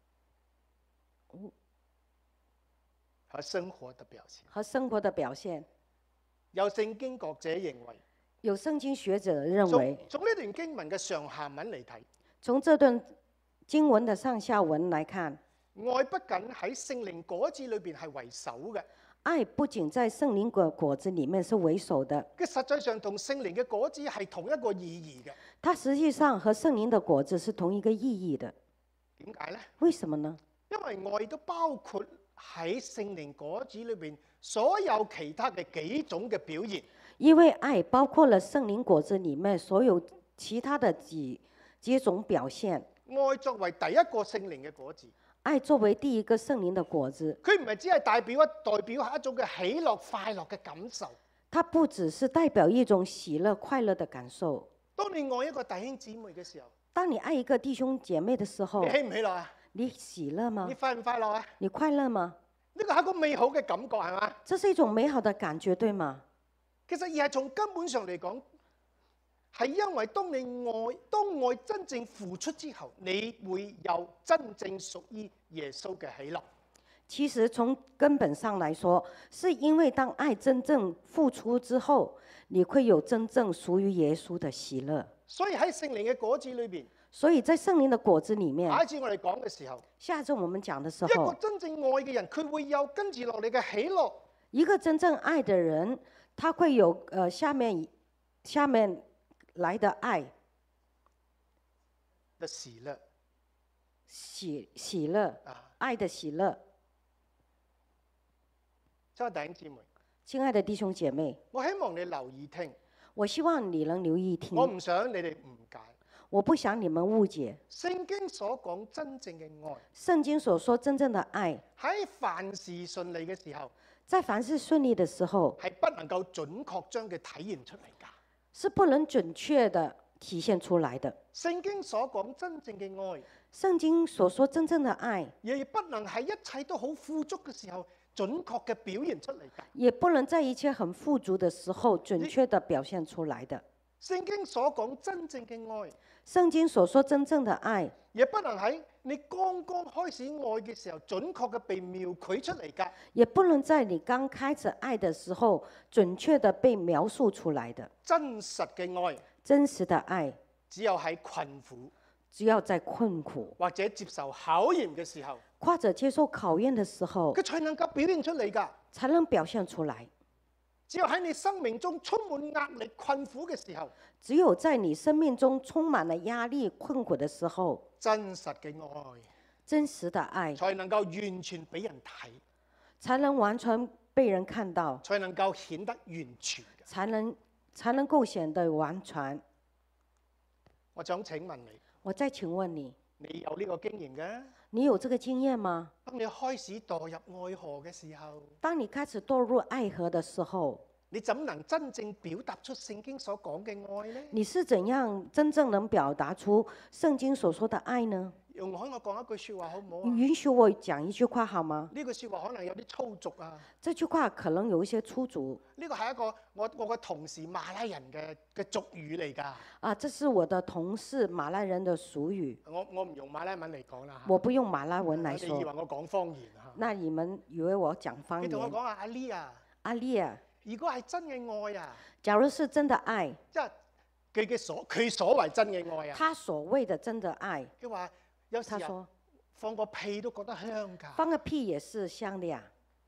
和生活的表現。 和生活的表現。 有聖經學者認為， 有聖經學者認為， 從呢段經文嘅上下文嚟睇， 從這段經文的上下文來看， 愛不僅喺聖靈果子裏邊係為首嘅， 愛不僅在聖靈果子裡面是為首的， 佢實際上同聖靈嘅果子係同一個意義嘅。 它實際上和聖靈的果子是同一個意義的。 點解呢？ 為什麼呢？ 因為愛都包括喺聖靈果子裏邊所有其他嘅幾種嘅表現。 因為愛包括了聖靈果子裡面所有其他的幾種表現。 愛作為第一個聖靈嘅果子， 愛作為第一個聖靈的果子， 佢唔係只係代表係一種嘅喜樂快樂嘅感受。 它不只是代表一種喜樂快樂的感受。 當你愛一個弟兄姊妹嘅時候， 當你愛一個弟兄姐妹的時候， 你喜唔喜樂啊？ 你喜樂嗎你？快唔快樂啊？ 你快樂嗎？ 呢個係一個美好嘅感覺，係嘛？ 這是一種美好的感覺，對嗎？ 其實而係從根本上嚟講，係因為當愛真正付出之後，你會有真正屬於耶穌嘅喜樂。 其實從根本上來說，是因為當愛真正付出之後，你會有真正屬於耶穌的喜樂。 所以喺聖靈嘅果子裏邊， 所以在聖靈的果子裡面， 下一次我哋講嘅時候， 下次我們講的時一個候， 真正愛嘅人，佢會有跟住落嚟嘅喜樂。 一個真正愛的人，他會有下面來的愛的喜樂， 喜樂，愛的喜樂。 親愛弟兄姊妹， 親愛的弟兄姐妹， 我希望你留意聽， 我希望你能留意聽。 我唔想你哋誤解。 我不想你們誤解。 聖經所講真正嘅愛， 聖經所說真正的愛， 喺凡事順利嘅時候， 在凡事順利的時候， 係不能夠準確將佢體現出嚟㗎。 是不能準確的體現出來的。 聖經所講真正嘅愛， 聖經所說真正的愛， 亦不能喺一切都好富足嘅時候準確嘅表現出嚟㗎。 也不能在一切很富足的時候準確的表現出來的。 聖經所講真正嘅愛， 聖經所說真正的愛， 亦不能喺你剛剛開始愛嘅時候準確嘅被描繪出嚟㗎。 也不能在你剛開始愛的時候準確的被描述出來的。 真實嘅愛， 真實的愛， 只有喺困苦， 只要在困苦或者接受考驗嘅時候， 或者接受考驗的時候， 佢才能夠表現出嚟㗎。 才能表現出來。 只有喺你生命中充滿壓力、困苦嘅時候， 只有在你生命中充滿了壓力、困苦的時候， 真實嘅愛， 真實的愛才能夠完全俾人睇， 才能完全被人看到， 才能夠顯得完全。 才能夠顯得完全。 我想請問你， 我再請問你， 你有呢個經驗嘅？ 你有這個經驗嗎？ 當你開始墮入愛河嘅時候， 當你開始墮入愛河的時候， 你怎能真正表達出聖經所講嘅愛呢？ 你是怎樣真正能表達出聖經所說的愛呢？ 容許我講一句説話好唔好啊？ 你允許我講一句話好嗎？ 呢句説話可能有啲粗俗啊。 這句話可能有一些粗俗。 呢個係一個我個同事馬拉人嘅俗語嚟㗎。 啊，這是我的同事馬來人的俗語。 我唔用馬拉文嚟講啦。 我不用馬來文來你以為說。 我講方言啊？ 那你們以為我講方言？ 你同我講啊，阿 Lee 啊， 阿麗啊， 如果係真嘅愛啊， 假如是真的愛， 即係佢所謂真嘅愛啊， 他所謂的真的愛， 佢話有時啊他說放個屁都覺得香㗎。 放個屁也是香的呀。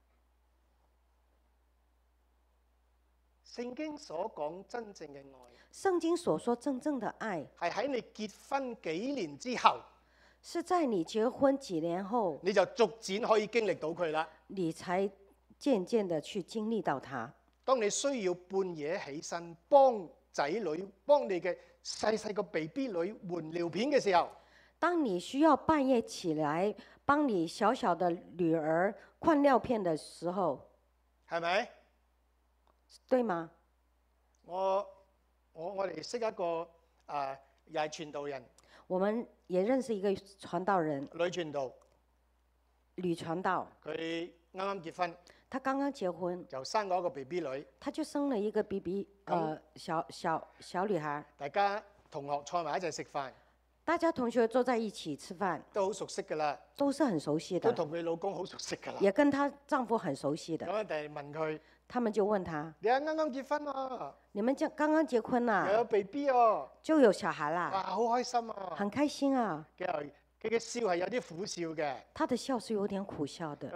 聖經所講真正嘅愛， 聖經所說真正的愛， 係喺你結婚幾年之後， 是在你結婚幾年後， 你就逐漸可以經歷到佢啦。 你才漸漸的去經歷到它。 當你需要半夜起身幫仔女、幫你嘅細細個 BB 女換尿片嘅時候， 當你需要半夜起來幫你小小的女兒換尿片的時候， 係咪？ 對嗎？ 我哋識一個又係傳道人， 我們也認識一個傳道人， 女傳道， 女傳道， 佢啱啱結婚， 她剛剛結婚， 就生過一個 BB 女， 她就生了一個 BB，小女孩。 大家同學坐埋一齊食飯， 大家同學坐在一起吃飯， 都好熟悉㗎啦， 都是很熟悉的， 都同佢老公好熟悉㗎啦。 也跟她丈夫很熟悉的。 咁我哋問佢： 他們就問她： 你啱啱結婚啊？ 你們剛剛結婚啦、 又有 BB 哦， 就有小孩啦， 哇，好開心啊！ 很開心啊。 佢嘅笑係有啲苦笑嘅。 她的笑是有點苦笑的。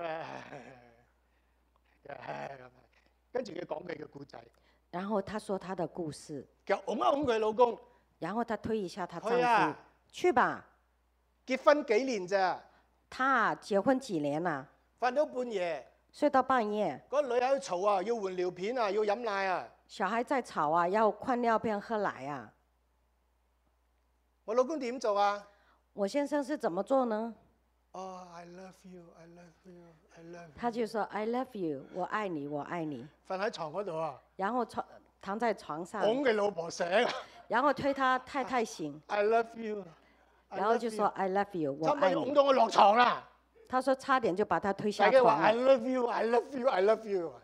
跟住佢講佢嘅故仔， 然後她說她的故事， 就擁一擁佢老公。 然後她推一下她丈夫， 去啊去吧。 結婚幾年咋？ 她結婚幾年啦？ 瞓到半夜， 睡到半夜， 嗰個女喺度嘈啊，要換尿片啊，要飲奶啊。 小孩在吵啊，要換尿片喝奶啊。 我老公點做啊？ 我先生是怎麼做呢？ 哦，I love you, I love you, I love you。 他就說 I love you， 我愛你，我愛你。 瞓喺床嗰度啊， 然後躺在床上， 拱佢老婆醒啊。 然後推他太太醒， I love you， 然後就說 I love you， 我差唔多愛你。 要拱到我落床啦。 他說差點就把他推下大家話床 I 了。 love you, I love you, I love you。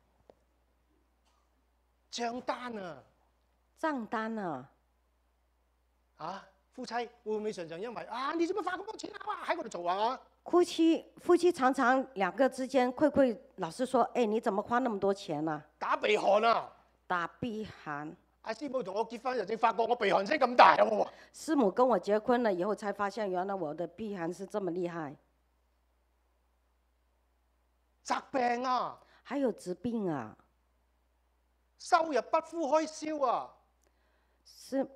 帳單啊！ 賬單啊！ 啊，夫妻會唔會常常因為啊，你做乜花咁多錢啊？哇，喺嗰度做啊？ 夫妻常常兩個之間會老是說，哎，你怎麼花那麼多錢啊？ 打鼻鼾啊！ 打鼻鼾。 阿師母同我結婚，就正發覺我鼻鼾聲咁大喎。 師母跟我結婚了以後，才發現原來我的鼻鼾是這麼厲害。 疾病啊！ 還有疾病啊！ 收入不敷開銷啊！ 是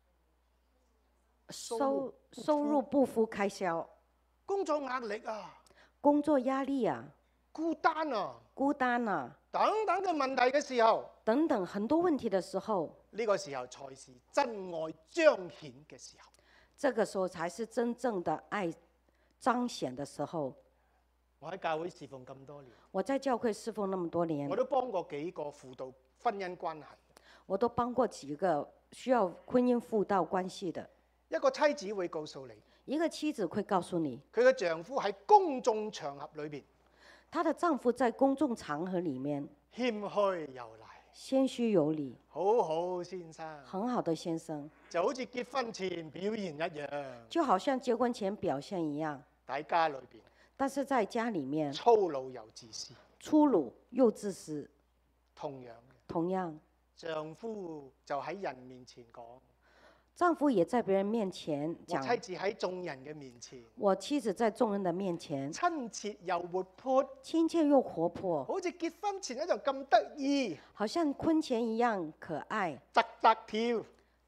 收入不敷開銷。 工作壓力啊！ 工作壓力啊！ 孤單啊！ 孤單啊！ 等等嘅問題嘅時候， 等等很多問題的時候， 呢個時候才是真愛彰顯嘅時候。 這個時候才是真正的愛彰顯的時候。 我喺教會侍奉咁多年， 我在教會侍奉那麼多年， 我都幫過幾個輔導婚姻關係， 我都幫過幾個需要婚姻輔導關係的。 一個妻子會告訴你， 一個妻子會告訴你， 佢嘅丈夫喺公眾場合裏邊， 她的丈夫在公眾場合裡面謙虛有禮， 謙虛有禮， 好好先生， 很好的先生， 就好似結婚前表現一樣， 就好像結婚前表現一樣。 喺家裏邊， 但是在家裡面粗魯又自私， 粗魯又自私。 同樣， 丈夫就喺人面前講， 丈夫也在別人面前講， 我妻子喺眾人嘅面前， 我妻子在眾人的面前親切又活潑， 親切又活潑， 好似結婚前一樣咁得意， 好像婚前一樣可愛， 突突跳，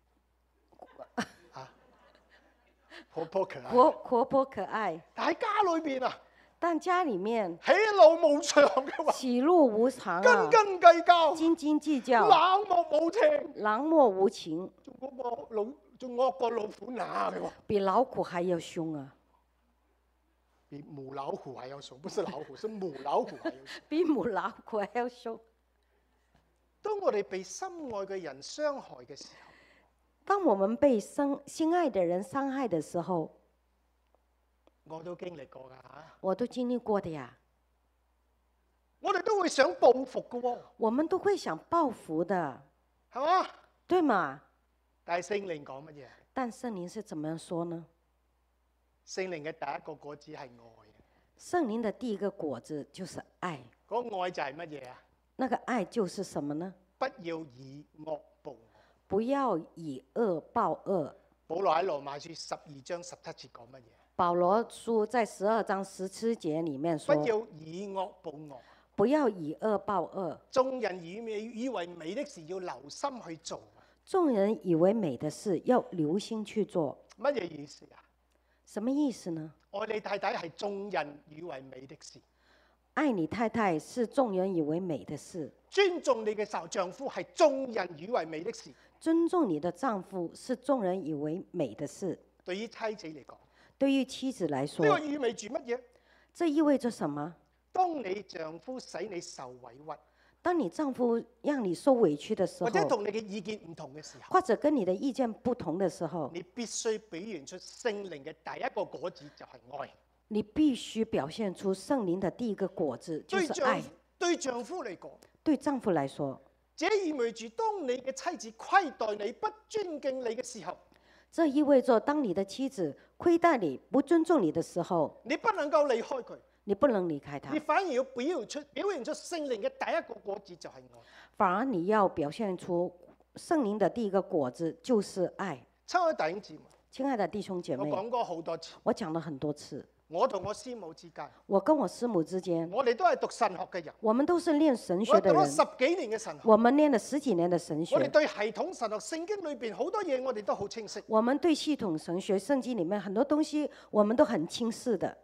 活潑可愛， 活潑可愛。 但喺家裏邊啊， 但家裡面喜怒無常嘅話， 喜怒無常啊， 斤斤計較， 斤斤計較， 冷漠無情， 冷漠無情， 仲惡過老虎乸嘅喎， 比老虎還要兇啊！ 比母老虎還要兇，不是老虎，是母老虎還要兇。 比母老虎還要兇。 當我哋被心愛嘅人傷害嘅時候， 當我們被心愛的人傷害的時候， 我都經歷過㗎嚇。 我都經歷過的呀。 我哋都會想報復嘅喎。 我們都會想報復的， 係嘛？ 對嘛？ 但係聖靈講乜嘢？ 但聖靈是怎麼樣說呢？ 聖靈嘅第一個果子係愛。 聖靈的第一個果子就是愛。 嗰個愛就係乜嘢啊？ 那個愛就是什麼呢？ 不要以惡報惡。 不要以惡報惡。 保羅喺羅馬書12章17節講乜嘢？ 保羅書在12章17節裡面說： 不要以惡報惡。 不要以惡報惡。 眾人以為美的事要留心去做。 眾人以為美的事要留心去做。 乜嘢意思啊？ 什麼意思呢？ 愛你太太係眾人以為美的事。 愛你太太是眾人以為美的事。 尊重你嘅丈夫係眾人以為美的事。 尊重你的丈夫是眾人以為美的事。 對於妻子嚟講， 對於妻子來說， 呢個意味住乜嘢？ 這意味着什麼？ 當你丈夫使你受委屈， 當你丈夫讓你受委屈的時候， 或者同你嘅意見唔同嘅時候， 或者跟你的意見不同的時候， 你必須表現出聖靈嘅第一個果子就係愛。 你必須表現出聖靈的第一個果子就是愛。 對丈夫嚟講， 對丈夫來說， 這意味住當你嘅妻子虧待你、不尊敬你嘅時候， 這意味着當你的妻子虧待你、不尊重你的時候， 你不能夠離開佢， 你不能離開他， 你反而要表現出聖靈嘅第一個果子就係愛。 反而你要表現出聖靈的第一個果子就是愛。 親愛弟兄姊妹， 親愛的弟兄姐妹， 我講過好多次， 我講了很多次。 我同我師母之間， 我跟我師母之間， 我哋都係讀神學嘅人， 我們都是練神學的人， 我讀咗10幾年嘅神學， 我們練了10幾年的神學， 我哋對系統神學聖經裏邊好多嘢我哋都好清晰。 我們對系統神學聖經裡面很多東西我們都很清晰的。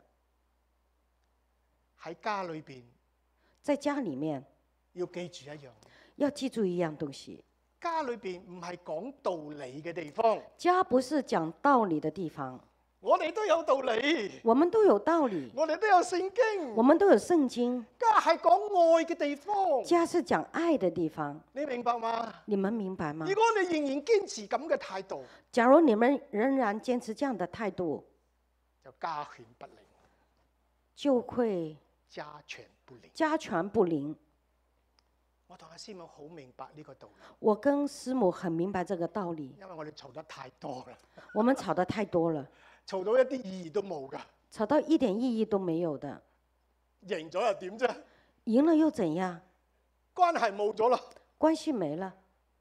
喺家裏邊， 在家裡面要記住一樣， 要記住一樣東西， 家裏邊唔係講道理嘅地方， 家不是講道理的地方。 我哋都有道理， 我們都有道理， 我哋都有聖經， 我們都有聖經。 家係講愛嘅地方， 家是講愛的地方， 你明白嗎？ 你們明白嗎？ 如果你仍然堅持咁嘅態度， 假如你們仍然堅持這樣的態度， 就家犬不寧， 就會家傳不靈。 家傳不靈。 我同阿師母好明白呢個道理， 我跟師母很明白這個道理， 因為我哋嘈得太多啦， 我們吵得太多了， 嘈到一啲意義都冇㗎。 吵到一點意義都沒有的， 贏咗又點啫？ 贏了又怎樣？ 關係冇咗啦。 關係沒了。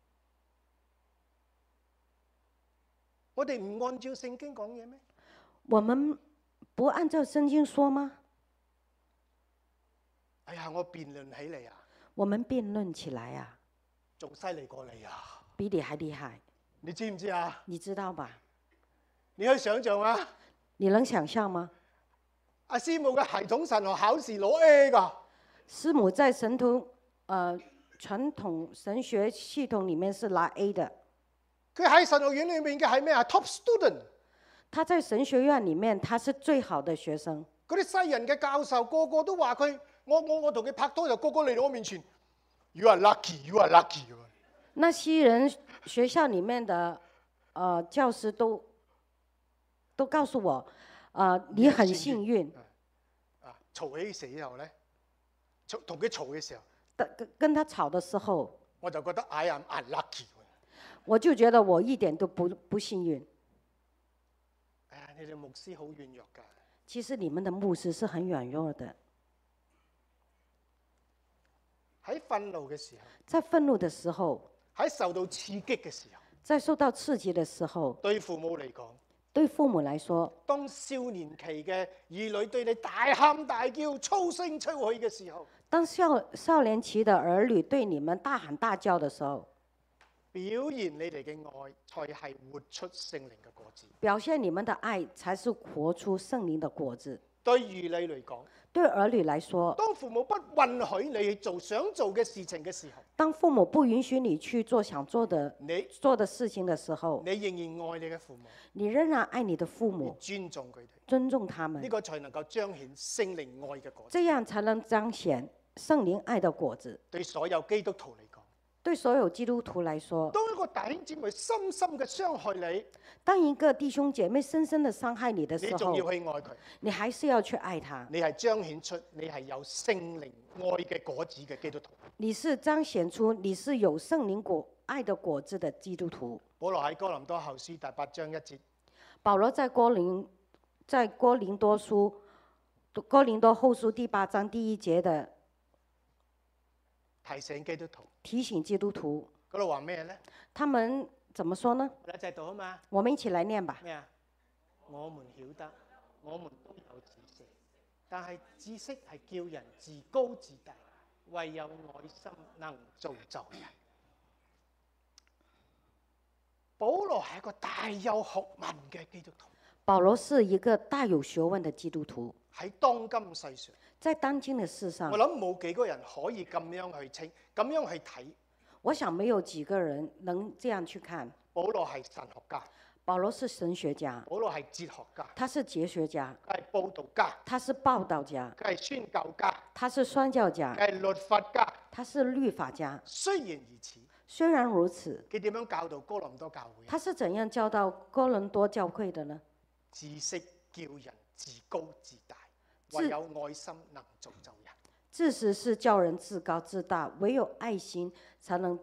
我哋唔按照聖經講嘢咩？ 我們不按照聖經說嗎？ 哎呀，我辯論起嚟啊， 我們辯論起來啊， 仲犀利過你啊！ 比你還厲害， 你知唔知啊？ 你知道吧？ 你可以想象啊， 你能想象嗎？ 阿師母嘅系統神學考試攞 A 㗎， 師母在傳統神學系統裡面是拿 A 的。 佢喺神學院裏面嘅係咩啊 ？Top student。 他在神學院裡面，他是最好的學生。 嗰啲西人嘅教授個個都話佢，我同佢拍拖就個個嚟到我面前 ，You are lucky, you are lucky。 那西人學校裡面的教師都告訴我，你很幸運。 嘈起時候咧，同佢嘈嘅時候， 跟他吵的時候， 我就覺得 I am unlucky。 我就覺得我一點都不幸運。 哎呀，你哋牧師好軟弱㗎。 其實你們的牧師是很軟弱的。 喺憤怒嘅時候， 在憤怒的時候， 喺受到刺激嘅時候， 在受到刺激的時候， 對父母嚟講， 對父母來說， 當少年期嘅兒女對你大喊大叫、粗聲粗氣嘅時候， 當少年期的兒女對你們大喊大叫的時候， 表現你哋嘅愛，才係活出聖靈嘅果子。 表現你們的愛，才是活出聖靈的果子。 對兒女嚟講， 對兒女來說， 當父母不允許你去做想做嘅事情嘅時候， 當父母不允許你去做想做的事情的時候， 你仍然愛你嘅父母， 你仍然愛你的父你母， 尊重佢哋， 尊重他們， 呢個才能夠彰顯聖靈愛嘅果子。 這樣才能彰顯聖靈愛的果子。 對所有基督徒嚟講， 對所有基督徒來說， 當一個弟兄姊妹深深嘅傷害你， 當一個弟兄姐妹深深的傷害你的時候， 你仲要去愛佢， 你還是要去愛他。 你係彰顯出你係有聖靈愛嘅果子嘅基督徒。 你是彰顯出你是有聖靈愛的果子的基督徒。 保羅喺哥林多後書第8章1節， 保羅在哥林多後書第8章第1節的提醒基督徒， 提醒基督徒， 嗰度話咩咧？ 他們怎麼說呢？ 我哋一齊讀啊嘛。 我們一起來念吧。 咩啊？我們曉得，我們都有知識，但係知識係叫人自高自大，唯有愛心能造就人。保羅係一個大有學問嘅基督徒。 保羅是一個大有學問的基督徒。 喺當今世上， 在當今的世上， 我諗冇幾個人可以咁樣去稱、咁樣去睇。 我想沒有幾個人能這樣去看。 保羅係神學家， 保羅是神學家， 保羅係哲學家， 他是哲學家， 佢係佈道家， 他是報道家， 佢係宣教家， 他是宣教家， 佢係律法家， 他是律法家。 雖然如此， 雖然如此， 佢點樣教導哥林多教會？ 他是怎樣教導哥倫多教會的呢？ 知識叫人自高自大，唯有愛心能造就人。 知識是叫人自高自大，唯有愛心才能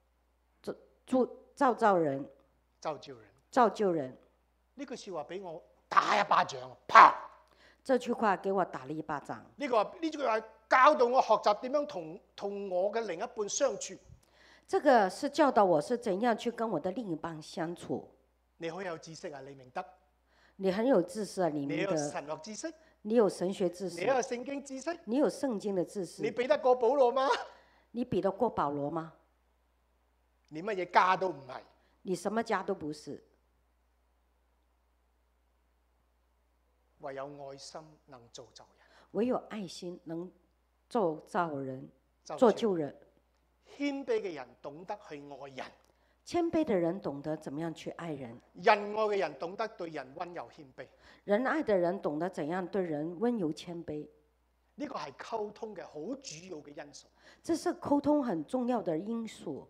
造就人。造就人。 呢句説話俾我打一巴掌，啪！ 這句話給我打了一巴掌。 呢句話教導我學習點樣同我嘅另一半相處。 這個是教導我是怎樣去跟我的另一半相處。 你好有知識啊，李明德。 你很有知識啊，李明德。 你有神學知識。 你有神學知識。 你有聖經知識。 你有聖經的知識。 你比得過保羅嗎？ 你比得過保羅嗎？ 你乜嘢家都唔係。 你什麼家都不是。 唯有愛心能造就人。 唯有愛心能造就人，造就人。 謙卑嘅人懂得去愛人。 謙卑的人懂得怎麼樣去愛人。 仁愛嘅人懂得對人溫柔謙卑。 仁愛的人懂得怎樣對人溫柔謙卑。 呢個係溝通嘅好主要嘅因素。 這是溝通很重要的因素。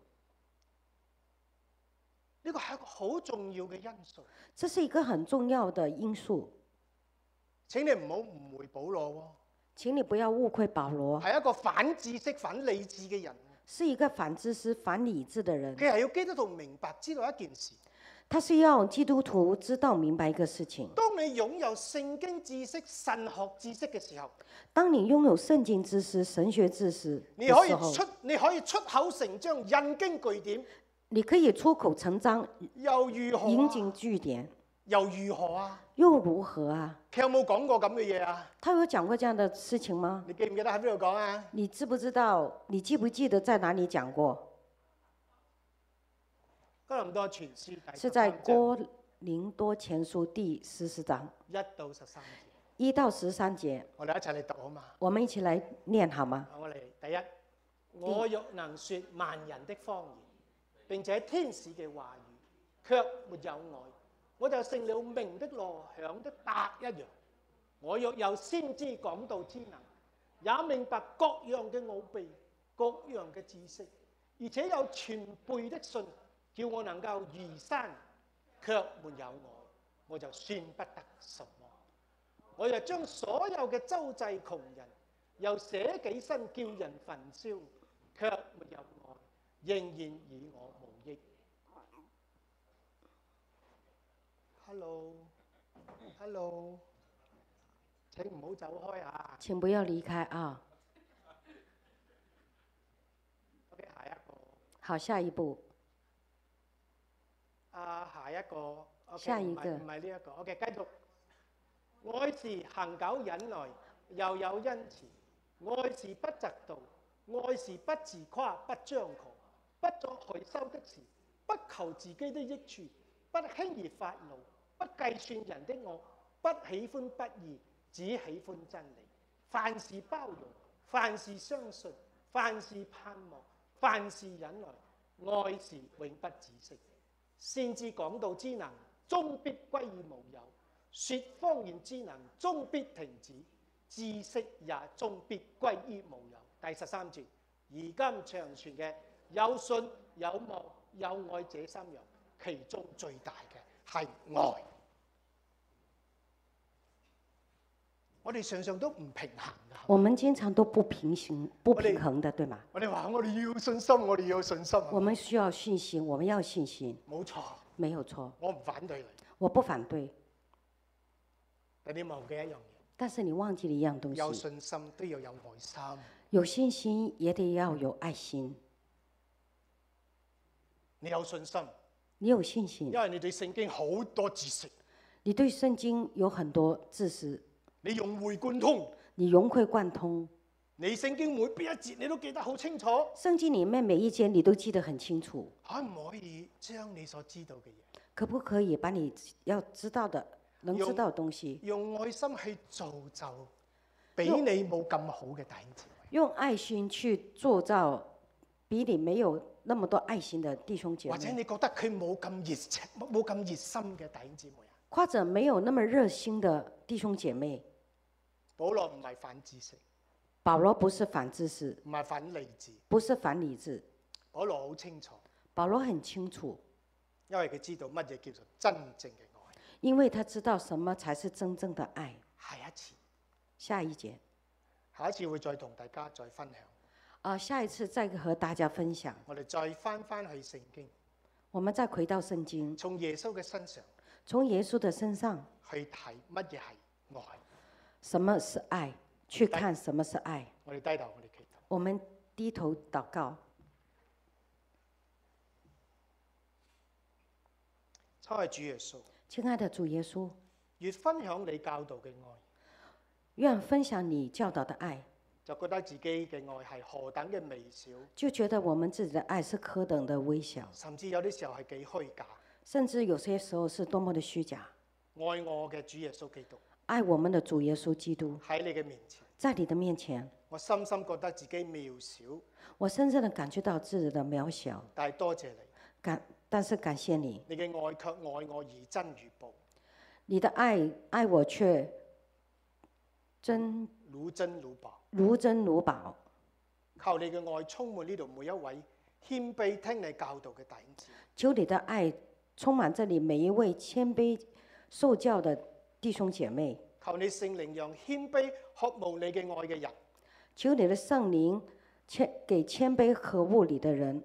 呢個係一個好重要嘅因素。 這是一個很重要的因素。 請你唔好誤會保羅喎， 請你不要誤會保羅， 係一個反知識、反理智嘅人。 是一個反知識、反理智的人。 佢係要基督徒明白知道一件事。 他是要基督徒知道明白一個事情。 當你擁有聖經知識、神學知識嘅時候， 當你擁有聖經知識、神學知識你可以的時候， 你可以出口成章、引經據典， 你可以出口成章、 又如何啊？ 引經據典， 又如何啊？ 又如何啊？ 佢有冇講過咁嘅嘢啊？ 他有講過這樣的事情嗎？ 你記唔記得喺邊度講啊？ 你知不知道？你記不記得在哪裡講過？ 哥林多前書第是在 13章哥林多前書第14章 1到13節， 1到13節。 我哋一齊嚟讀好嘛？ 我們一起來念好嗎？ 我哋第一，我若能說萬人的方言，並且天使嘅話語，卻沒有愛，我就成了鳴的鑼、響的鈸一樣。我若有先知講道之能，也明白各樣嘅奧秘、各樣嘅知識，而且有全備的信，叫我能夠移山，卻沒有我，我就算不得什麼。我又將所有嘅周濟窮人，又捨己身叫人焚燒，卻沒有愛，仍然以我無益。Hello，請唔好走開啊！ 請不要離開啊！ OK， 下一個。 好，下一步。 下一個。Okay， 下一個。 唔係呢一個。OK， 繼續。愛是恆久忍耐，又有恩慈；愛是不嫉妒，愛是不自誇，不張狂，不作害羞的事，不求自己的益處，不輕易發怒，不計算人的惡，不喜歡不義，只喜歡真理。凡事包容，凡事相信，凡事盼望，凡事忍耐。愛是永不止息。先知講道之能，終必歸於無有。說方言之能，終必停止；知識也終必歸於無有。第13節，而今長存嘅有信有望有愛這三樣，其中最大嘅係愛。我哋常常都唔平衡㗎。 我們經常都不平衡的，對嗎？ 我哋話我哋要信心，我哋要信心。 我們需要信心，我們要信心。 冇錯， 沒有錯。 我唔反對你。 我不反對。 但你忘記一樣嘢。 但是你忘記了一樣東西。 有信心都要有愛心。 有信心也得要有愛心。 你有信心。 你有信心。 因為你對聖經好多知識。 你對聖經有很多知識。 你融會貫通。 你融會貫通。 你聖經每邊一節你都記得好清楚。 聖經裡面每一節你都記得很清楚。 可唔可以將你所知道嘅嘢？ 可不可以把你要知道的？能知道的東西， 用愛心去造就比你冇咁好嘅弟兄姊妹。 用愛心去塑造比你沒有那麼多愛心的弟兄姐妹。 或者你覺得佢冇咁熱情、冇咁熱心嘅弟兄姊妹啊？ 或者沒有那麼熱心的弟兄姐妹。 保羅唔係反知識。 保羅不是反知識。 唔係反理智。 不是反理智。 保羅好清楚。 保羅很清楚。 因為佢知道乜嘢叫做真正嘅愛。 因為他知道什麼才是真正的愛。下一節。 下一次會再同大家再分享。 下一次再和大家分享。 我哋再翻去聖經。 我們再回到聖經。 從耶穌嘅身上。 從耶穌的身上。 去睇乜嘢係愛。 什麼是愛？去看什麼是愛。 我哋低頭，我哋祈禱。 我們低頭禱告。 親愛主耶穌。 親愛的主耶穌。 越分享你教導嘅愛。 願分享你教導的愛， 就覺得自己嘅愛係何等嘅微小， 就覺得我們自己的愛是何等的微小， 甚至有啲時候係幾虛假， 甚至有些時候是多麼的虛假。 愛我嘅主耶穌基督， 愛我們的主耶穌基督， 喺你嘅面前， 在你的面前， 我深深覺得自己渺小， 我深深的感覺到自己的渺小， 但係多謝你， 但是感謝你， 你嘅愛卻愛我如珍如寶， 你的愛我卻如珍如寶， 如珍如寶。 求你嘅愛充滿呢度每一位謙卑聽你教導嘅弟兄姊妹。 求你的愛充滿這裡每一位謙卑受教的弟兄姐妹。 求你聖靈讓謙卑渴慕你嘅愛嘅人， 求你的聖靈給謙卑渴慕你的人，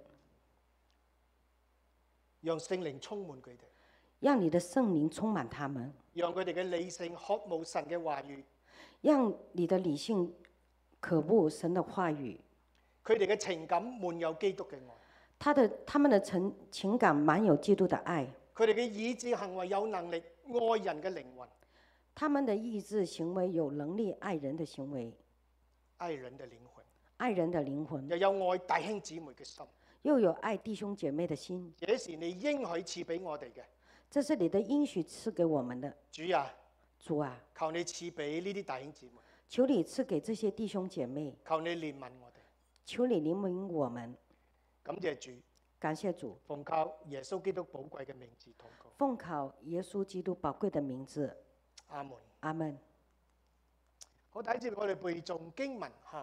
讓聖靈充滿佢哋， 讓你的聖靈充滿他們， 讓佢哋嘅理性渴慕神嘅話語， 讓你的理性渴慕神的話語， 佢哋嘅情感滿有基督嘅愛， 他們的情感滿有基督的愛， 佢哋嘅意志行為有能力愛人嘅靈魂， 他們的意志行為有能力愛人的行為， 愛人嘅靈魂， 愛人的靈魂， 又有愛弟兄姊妹嘅心， 又有愛弟兄姐妹的心。 這是你應許賜俾我哋嘅。 這是你的應許賜給我們的。 主啊， 主啊， 求你賜俾呢啲弟兄姊妹， 求你賜給這些弟兄姐妹， 求你憐憫我哋， 求你憐憫我們。 感謝主， 感謝主， 奉靠耶穌基督寶貴嘅名字禱告， 奉靠耶穌基督寶貴的名字， 阿門。 阿門。 好，第一節我哋背誦經文嚇，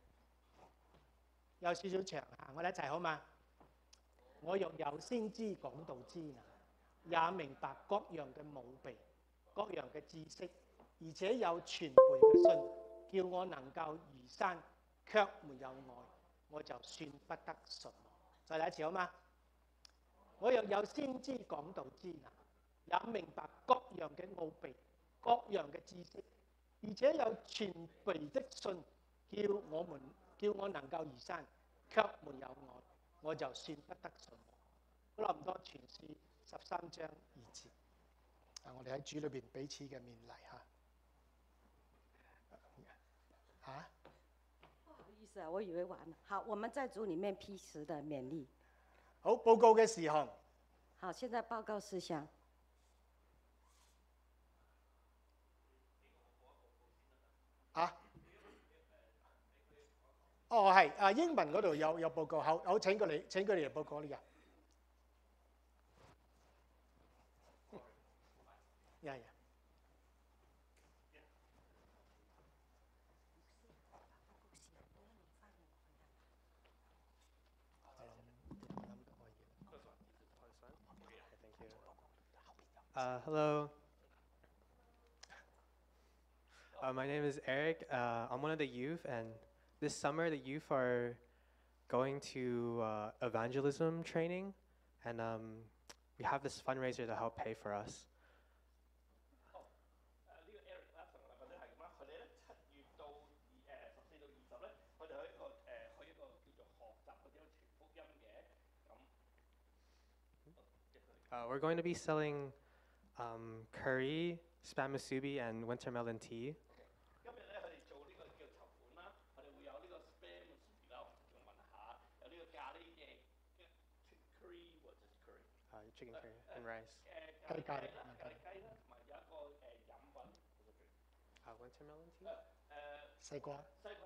有少少長嚇，我哋一齊好嘛？我若有先知講道之能，也明白各樣嘅武備、各樣嘅知識，而且有全備嘅信，叫我能夠移山，卻沒有愛，我就算不得什麼。再嚟一次好嗎？我若有先知講道之能，也明白各樣嘅奧秘、各樣嘅知識，而且有全備的信，叫我能夠移山，卻沒有愛，我就算不得什麼。哥林多前書13章2節。我哋喺主裏邊彼此嘅勉勵嚇。 不好意思啊，我以為完了。好，我們在主裡面彼此的勉勵。 好，報告嘅事項。 好，現在報告事項。 哦，係英文嗰度有報告，好請佢哋嚟報告呢個。 Hello. My name is Eric. I'm one of the youth, and this summer the youth are going to evangelism training, and we have this fundraiser to help pay for us. We're going to be selling curry, spam musubi, and winter melon tea. Chicken curry and rice. Winter melon tea? 西瓜。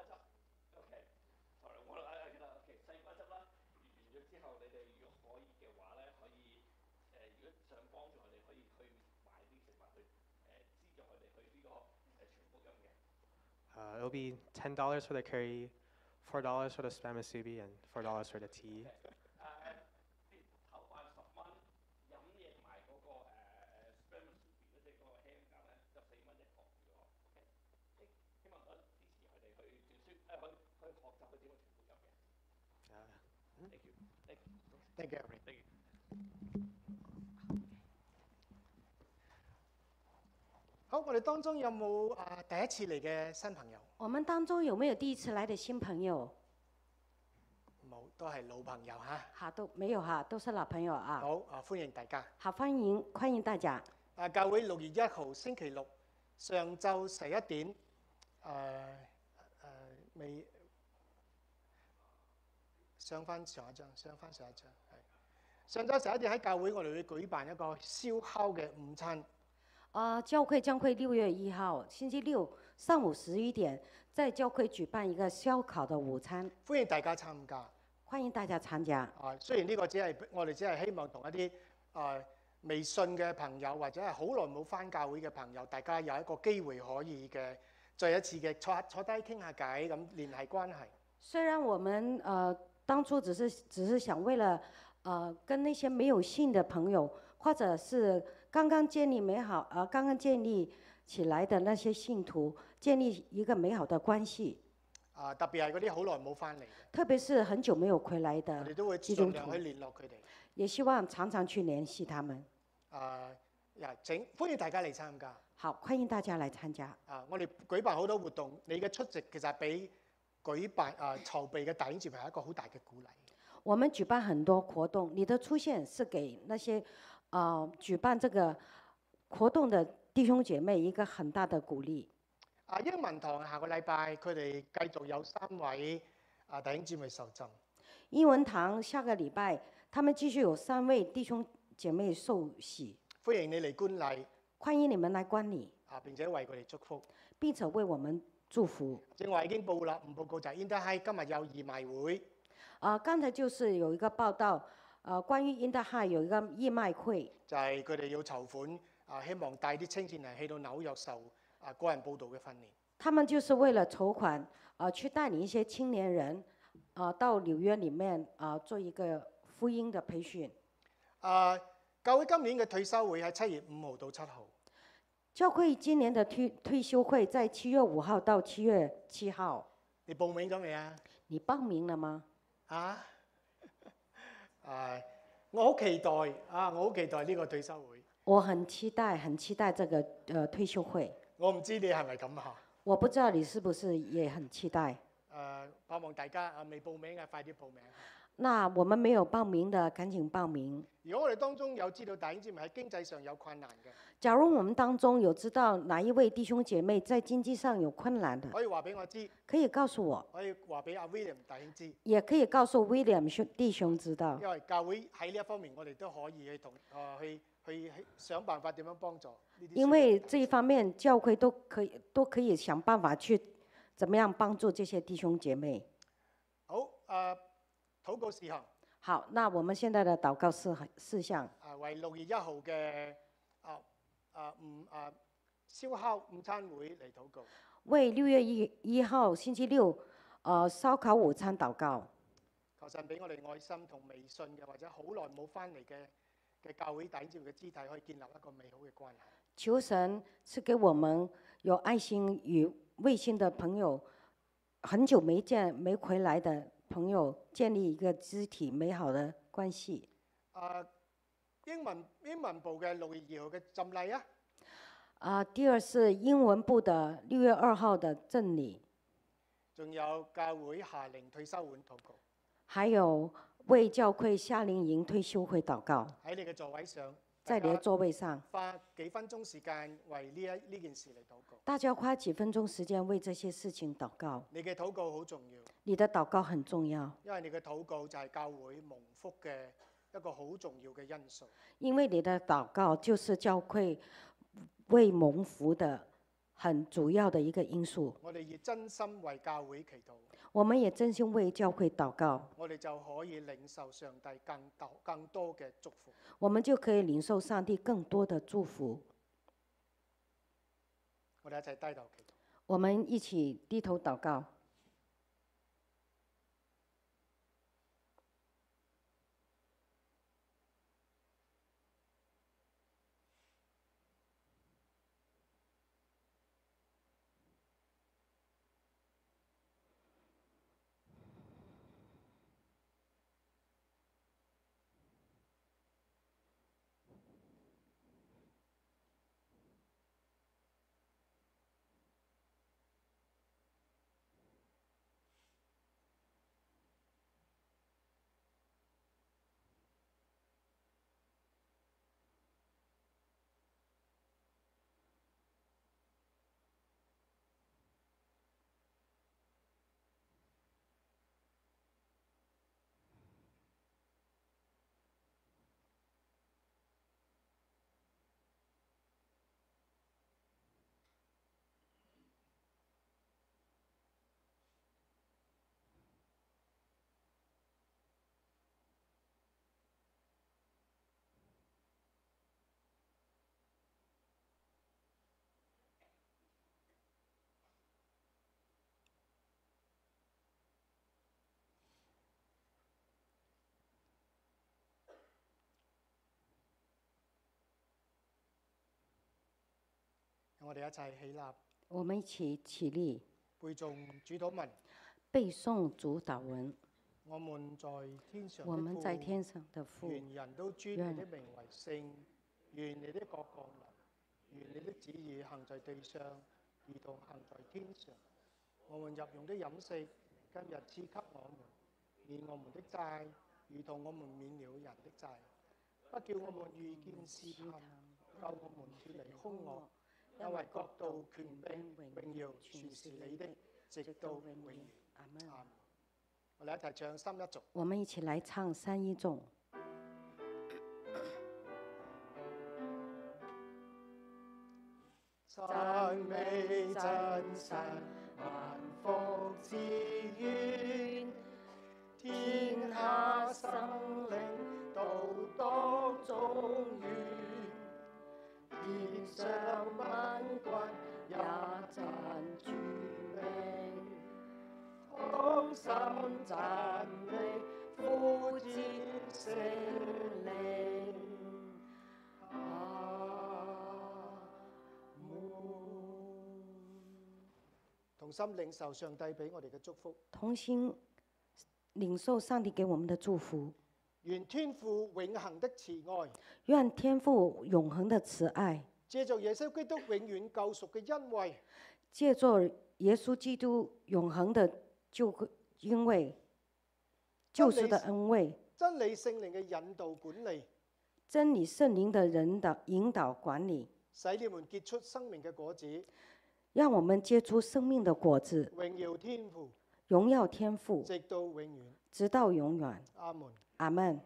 It'll be $10 for the curry, $4 for the spam musubi, and $4 for the tea. Thank you. Thank you. 好，我哋當中有冇第一次嚟嘅新朋友？ 我們當中有沒有第一次來的新朋友？ 冇，都係老朋友嚇。 好，都沒有哈，都是老朋友啊。 好歡迎大家。 好，歡迎大家。 教會6月1號星期六上晝11點，未上翻上一張，係上晝11點喺教會，我哋會舉辦一個燒烤嘅午餐。 教會將會6月1號星期六上午11點，在教會舉辦一個燒烤的午餐。 歡迎大家參加。 歡迎大家參加。 雖然呢個我哋只係希望同一啲未信嘅朋友，或者係好耐冇返教會嘅朋友，大家有一個機會可以嘅再一次嘅坐低傾下偈，咁聯繫關係。 雖然我們當初只是想為了跟那些沒有信的朋友或者是剛剛建立起來的那些信徒，建立一個美好的關係。 特別係嗰啲好耐冇翻嚟嘅， 特別是很久沒有回來我的哋都會基督徒盡量去，聯絡佢哋。 也希望常常去聯繫他們。 歡迎大家嚟參加。 好，歡迎大家來參加。 我哋舉辦好多活動，你嘅出席其實俾舉辦籌備嘅弟兄姊妹係一個好大嘅鼓勵。 我們舉辦很多活動，你的出現是給那些舉辦這個活動的弟兄姐妹一個很大的鼓勵。 英文堂下個禮拜佢哋繼續有3位弟兄姊妹受浸。 英文堂下個禮拜，他們繼續有3位弟兄姐妹受洗。 歡迎你嚟觀禮。 歡迎你們來觀禮。 並且為佢哋祝福。 並且為我們祝福。 正話已經報告就係 Inter-High 今日有義賣會。 剛才就是有一個報道，關於 Inter-High 有一個義賣會， 就係佢哋要籌款，希望帶啲青少年去到紐約受個人佈道嘅訓練。 他們就是為了籌款，去帶領一些青年人，到紐約裡面做一個福音的培訓。 教會今年嘅退休會喺7月5號到7號。 教會今年的退休會在7月5號到7月7號。 你報名咗未啊？ 你報名了嗎？ 我好期待我好期待呢個退休會。 我很期待這個退休會。 我唔知你係咪咁嚇？ 我不知道你是不是也很期待。 盼望大家未報名嘅快啲報名。 那我們沒有報名的，趕緊報名。 如果我哋當中有知道弟兄姊妹喺經濟上有困難嘅， 假如我們當中有知道哪一位弟兄姐妹在經濟上有困難的， 可以話俾我知。 可以告訴我。 可以話俾阿 William 弟兄知。 也可以告訴 William 弟兄知道。 因為教會喺呢一方面，我哋都可以去想辦法點樣幫助呢啲。 因為這一方面，教會都可以想辦法去怎麼樣幫助這些弟兄姐妹。 好，禱告事項。 好，那我們現在的禱告事項。 為6月1號嘅燒烤午餐會嚟禱告。 為6月1號星期六燒烤午餐禱告。 求神俾我哋愛心同微信嘅，或者好耐冇翻嚟嘅教會弟兄姊妹嘅肢體，可以建立一個美好嘅關係。 求神賜給我們有愛心與衛星的朋友，很久沒回來的朋友，建立一個肢體美好的關係。 英文部嘅6月2號嘅浸禮第二是英文部的6月2號的贈禮。 仲有教會夏令退休會禱告。 還有為教會夏令營退休會禱告。 喺你嘅座位上。 在你的座位上。 花幾分鐘時間為呢件事嚟禱告。 大家花幾分鐘時間為這些事情禱告。 你嘅禱告好重要。 你的禱告很重要。 因為你嘅禱告就係教會蒙福嘅一個好重要嘅因素。 因為你的禱告就是教會為蒙福的很主要的一個因素。 我哋以真心為教會祈禱。 我們也真心為教會禱告。 我哋就可以領受上帝更多嘅祝福。 我們就可以領受上帝更多的祝福。 我哋一齊低頭祈禱。 我們一起低頭禱告。 我哋一齊起立我們一起起立， 背誦主禱文。 背誦主禱文。 我們在天上我們的父， 在天上的父， 願人都尊你的名為聖，願你的國降臨，願你的旨意行在地上，如同行在天上。我們日用的飲食，今日賜給我們，免我們的債，如同我們免了人的債，不叫我們遇見試探，救我們脱離兇惡。因為國度、權柄、榮耀，全是你的，直到永遠。 阿門。 阿們。我哋一齊唱三一族。 我們一起來唱三一頌。 讚美真神，萬福之源，天下生靈都當中願，天上萬軍也讚主名，同心讚美父子聖靈。同心領受上帝俾我哋嘅祝福， 同心領受上帝給我們的祝福。 願天父永恆的慈愛， 願天父永恆的慈愛， 借着耶穌基督永遠救贖嘅恩惠， 借着耶穌基督永恆的救贖的恩惠， 真理聖靈嘅引導管理， 真理聖靈的引導管理， 使你們結出生命嘅果子， 讓我們結出生命的果子， 榮耀天父， 榮耀天父， 直到永遠。 直到永遠。 阿門。 阿門。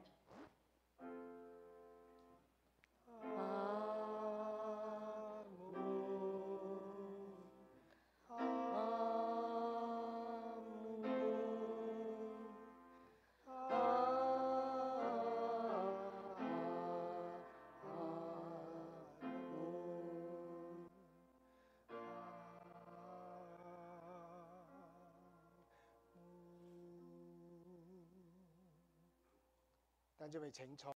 等住未請坐。